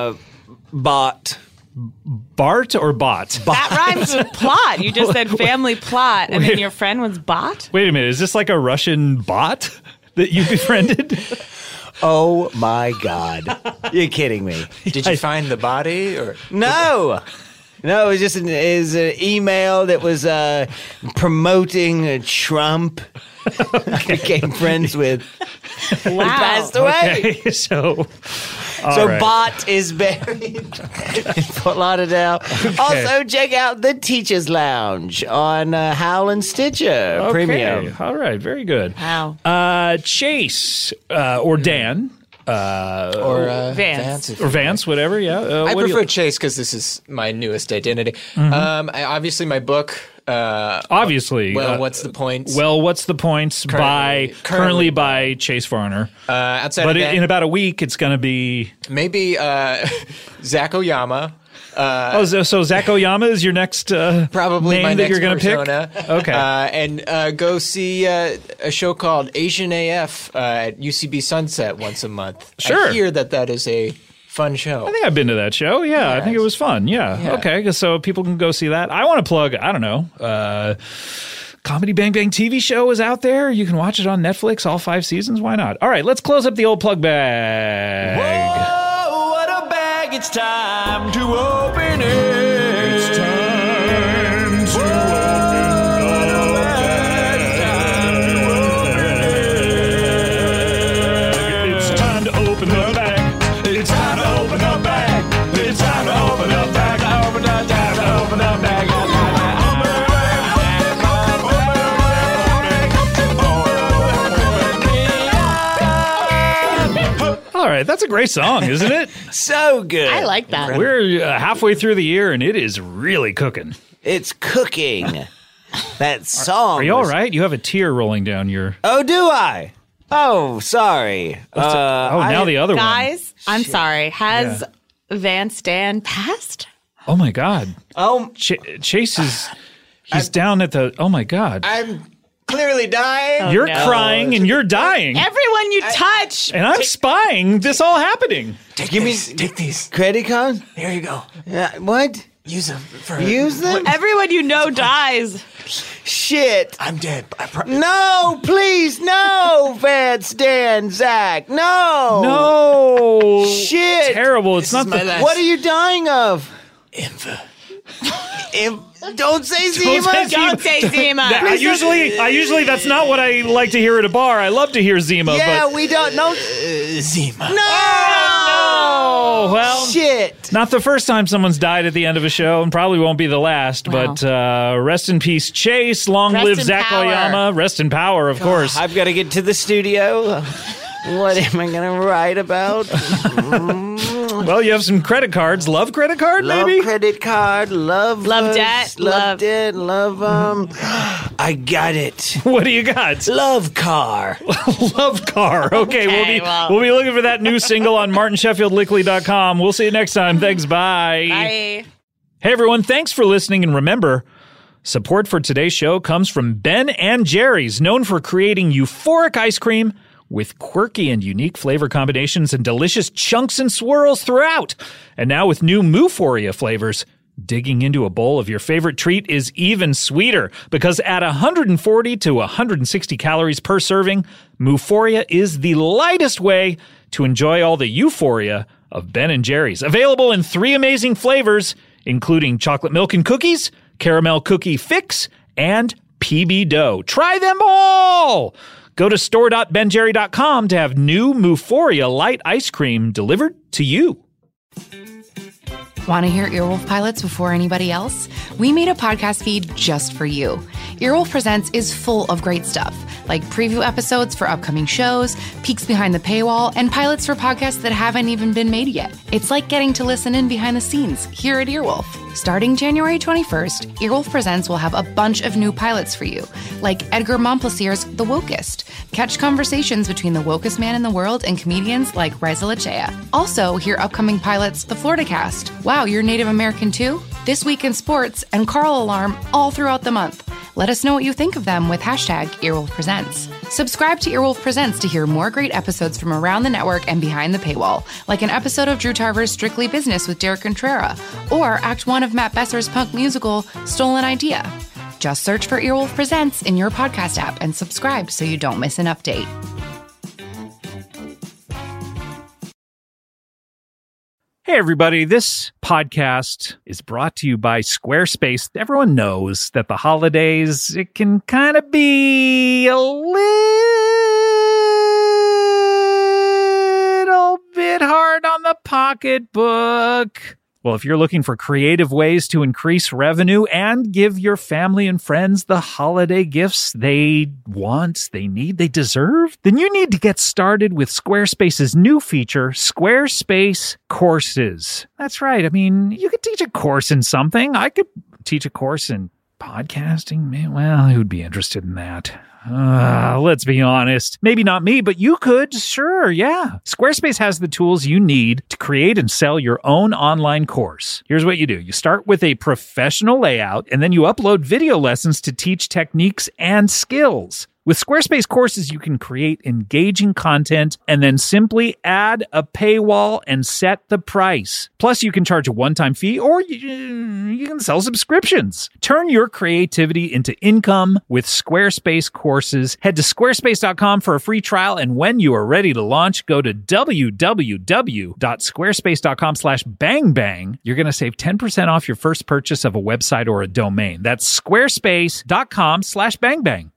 Bot. Bart or Bot? That rhymes with plot. You just said family plot, and then your friend was bot? Wait a minute, is this like a Russian bot that you befriended? Oh my God! You're kidding me? Did you find the body? Or No. No, it was just an email that was promoting Trump. Became friends with. Wow. Passed away. Okay, so So right. Bot is buried in Fort Lauderdale. Also, check out the Teachers Lounge on Howl and Stitcher Premium. All right, very good. Wow. Chase or Dan or Vance. if or you Vance, whatever. Yeah, I what do you- prefer Chase because this is my newest identity. Obviously, my book. Obviously. What's the point? Well, what's the points? Currently by Chase Varner. Outside But of that, in about a week, it's going to be. maybe Zach Oyama. So Zach Oyama is your next Probably name my that next you're going to pick. persona. Okay. And go see a show called Asian AF at UCB Sunset once a month. Sure. I hear that is a fun show. I think I've been to that show. Yeah, I think it was fun. Yeah. Okay, so people can go see that. I want to plug, I don't know, Comedy Bang Bang TV show is out there. You can watch it on Netflix, all 5 seasons. Why not? All right, let's close up the old plug bag. Whoa, what a bag. It's time to open it. It's time to It's time to open the bag. It's time to open the bag. It's time to open the bag. Open the bag. Open the bag. All right, that's a great song, isn't it? So good. I like that. We're halfway through the year, and it is really cooking. It's cooking. That song. Are you all was- right? You have a tear rolling down your. Oh, do I? Oh, sorry. Now the other one. Guys, I'm sorry. Has Vance Dan passed? Oh my God. Oh, Chase is. He's down at the. Oh my God. I'm clearly dying. You're no. crying and you're dying. Everyone you touch. And I'm spying this all happening. Take Give me- these. credit card? Here you go. What? Use them for Use them? Everyone you know dies. Shit. I'm dead. No, please, no, Vance, Dan, Zach, no. No. Shit. Terrible. It's not is my the. last- What are you dying of? Infa. Don't say Zima. say Don't say Zima. I usually that's not what I like to hear at a bar. I love to hear Zima, Yeah, but we don't know. Zima. oh well, Shit. not the first time someone's died at the end of a show, and probably won't be the last. Wow. But rest in peace, Chase. Long Rest live in Zach power. Oyama. Rest in power, of course. I've got to get to the studio. What am I going to write about? Well, you have some credit cards. Love credit card, Love maybe. credit card, love Love debt, love love- debt, love I got it. What do you got? Love Car. Love Car. Okay, well. we'll be looking for that new single on martinsheffieldlickley.com. We'll see you next time. Thanks. Bye. Bye. Hey, everyone. Thanks for listening. And remember, support for today's show comes from Ben and Jerry's, known for creating euphoric ice cream with quirky and unique flavor combinations and delicious chunks and swirls throughout. And now with new Mouphoria flavors, digging into a bowl of your favorite treat is even sweeter, because at 140 to 160 calories per serving, Mouphoria is the lightest way to enjoy all the euphoria of Ben & Jerry's. Available in 3 amazing flavors, including chocolate milk and cookies, caramel cookie fix, and PB dough. Try them all! Go to store.benjerry.com to have new Mouphoria light ice cream delivered to you. Want to hear Earwolf pilots before anybody else? We made a podcast feed just for you. Earwolf Presents is full of great stuff, like preview episodes for upcoming shows, peeks behind the paywall, and pilots for podcasts that haven't even been made yet. It's like getting to listen in behind the scenes here at Earwolf. Starting January 21st, Earwolf Presents will have a bunch of new pilots for you, like Edgar Montplaisir's The Wokest. Catch conversations between the wokest man in the world and comedians like Reza Lachea. Also, hear upcoming pilots The Florida Cast. Wow, you're Native American too? This Week in Sports and Carl Alarm all throughout the month. Let us know what you think of them with hashtag Earwolf Presents. Subscribe to Earwolf Presents to hear more great episodes from around the network and behind the paywall, like an episode of Drew Tarver's Strictly Business with Derek Contrera, or Act 1 of Matt Besser's punk musical Stolen Idea. Just search for Earwolf Presents in your podcast app and subscribe so you don't miss an update. Hey, everybody. This podcast is brought to you by Squarespace. Everyone knows that the holidays, it can kind of be a little bit hard on the pocketbook. Well, if you're looking for creative ways to increase revenue and give your family and friends the holiday gifts they want, they need, they deserve, then you need to get started with Squarespace's new feature, Squarespace Courses. That's right. I mean, you could teach a course in something. I could teach a course in podcasting. Man, well, who'd be interested in that? Let's be honest. Maybe not me, but you could. Sure, yeah. Squarespace has the tools you need to create and sell your own online course. Here's what you do. You start with a professional layout, and then you upload video lessons to teach techniques and skills. With Squarespace Courses, you can create engaging content and then simply add a paywall and set the price. Plus, you can charge a one-time fee, or you can sell subscriptions. Turn your creativity into income with Squarespace Courses. Head to squarespace.com for a free trial, and when you are ready to launch, go to www.squarespace.com/bangbang. You're going to save 10% off your first purchase of a website or a domain. That's squarespace.com/bangbang.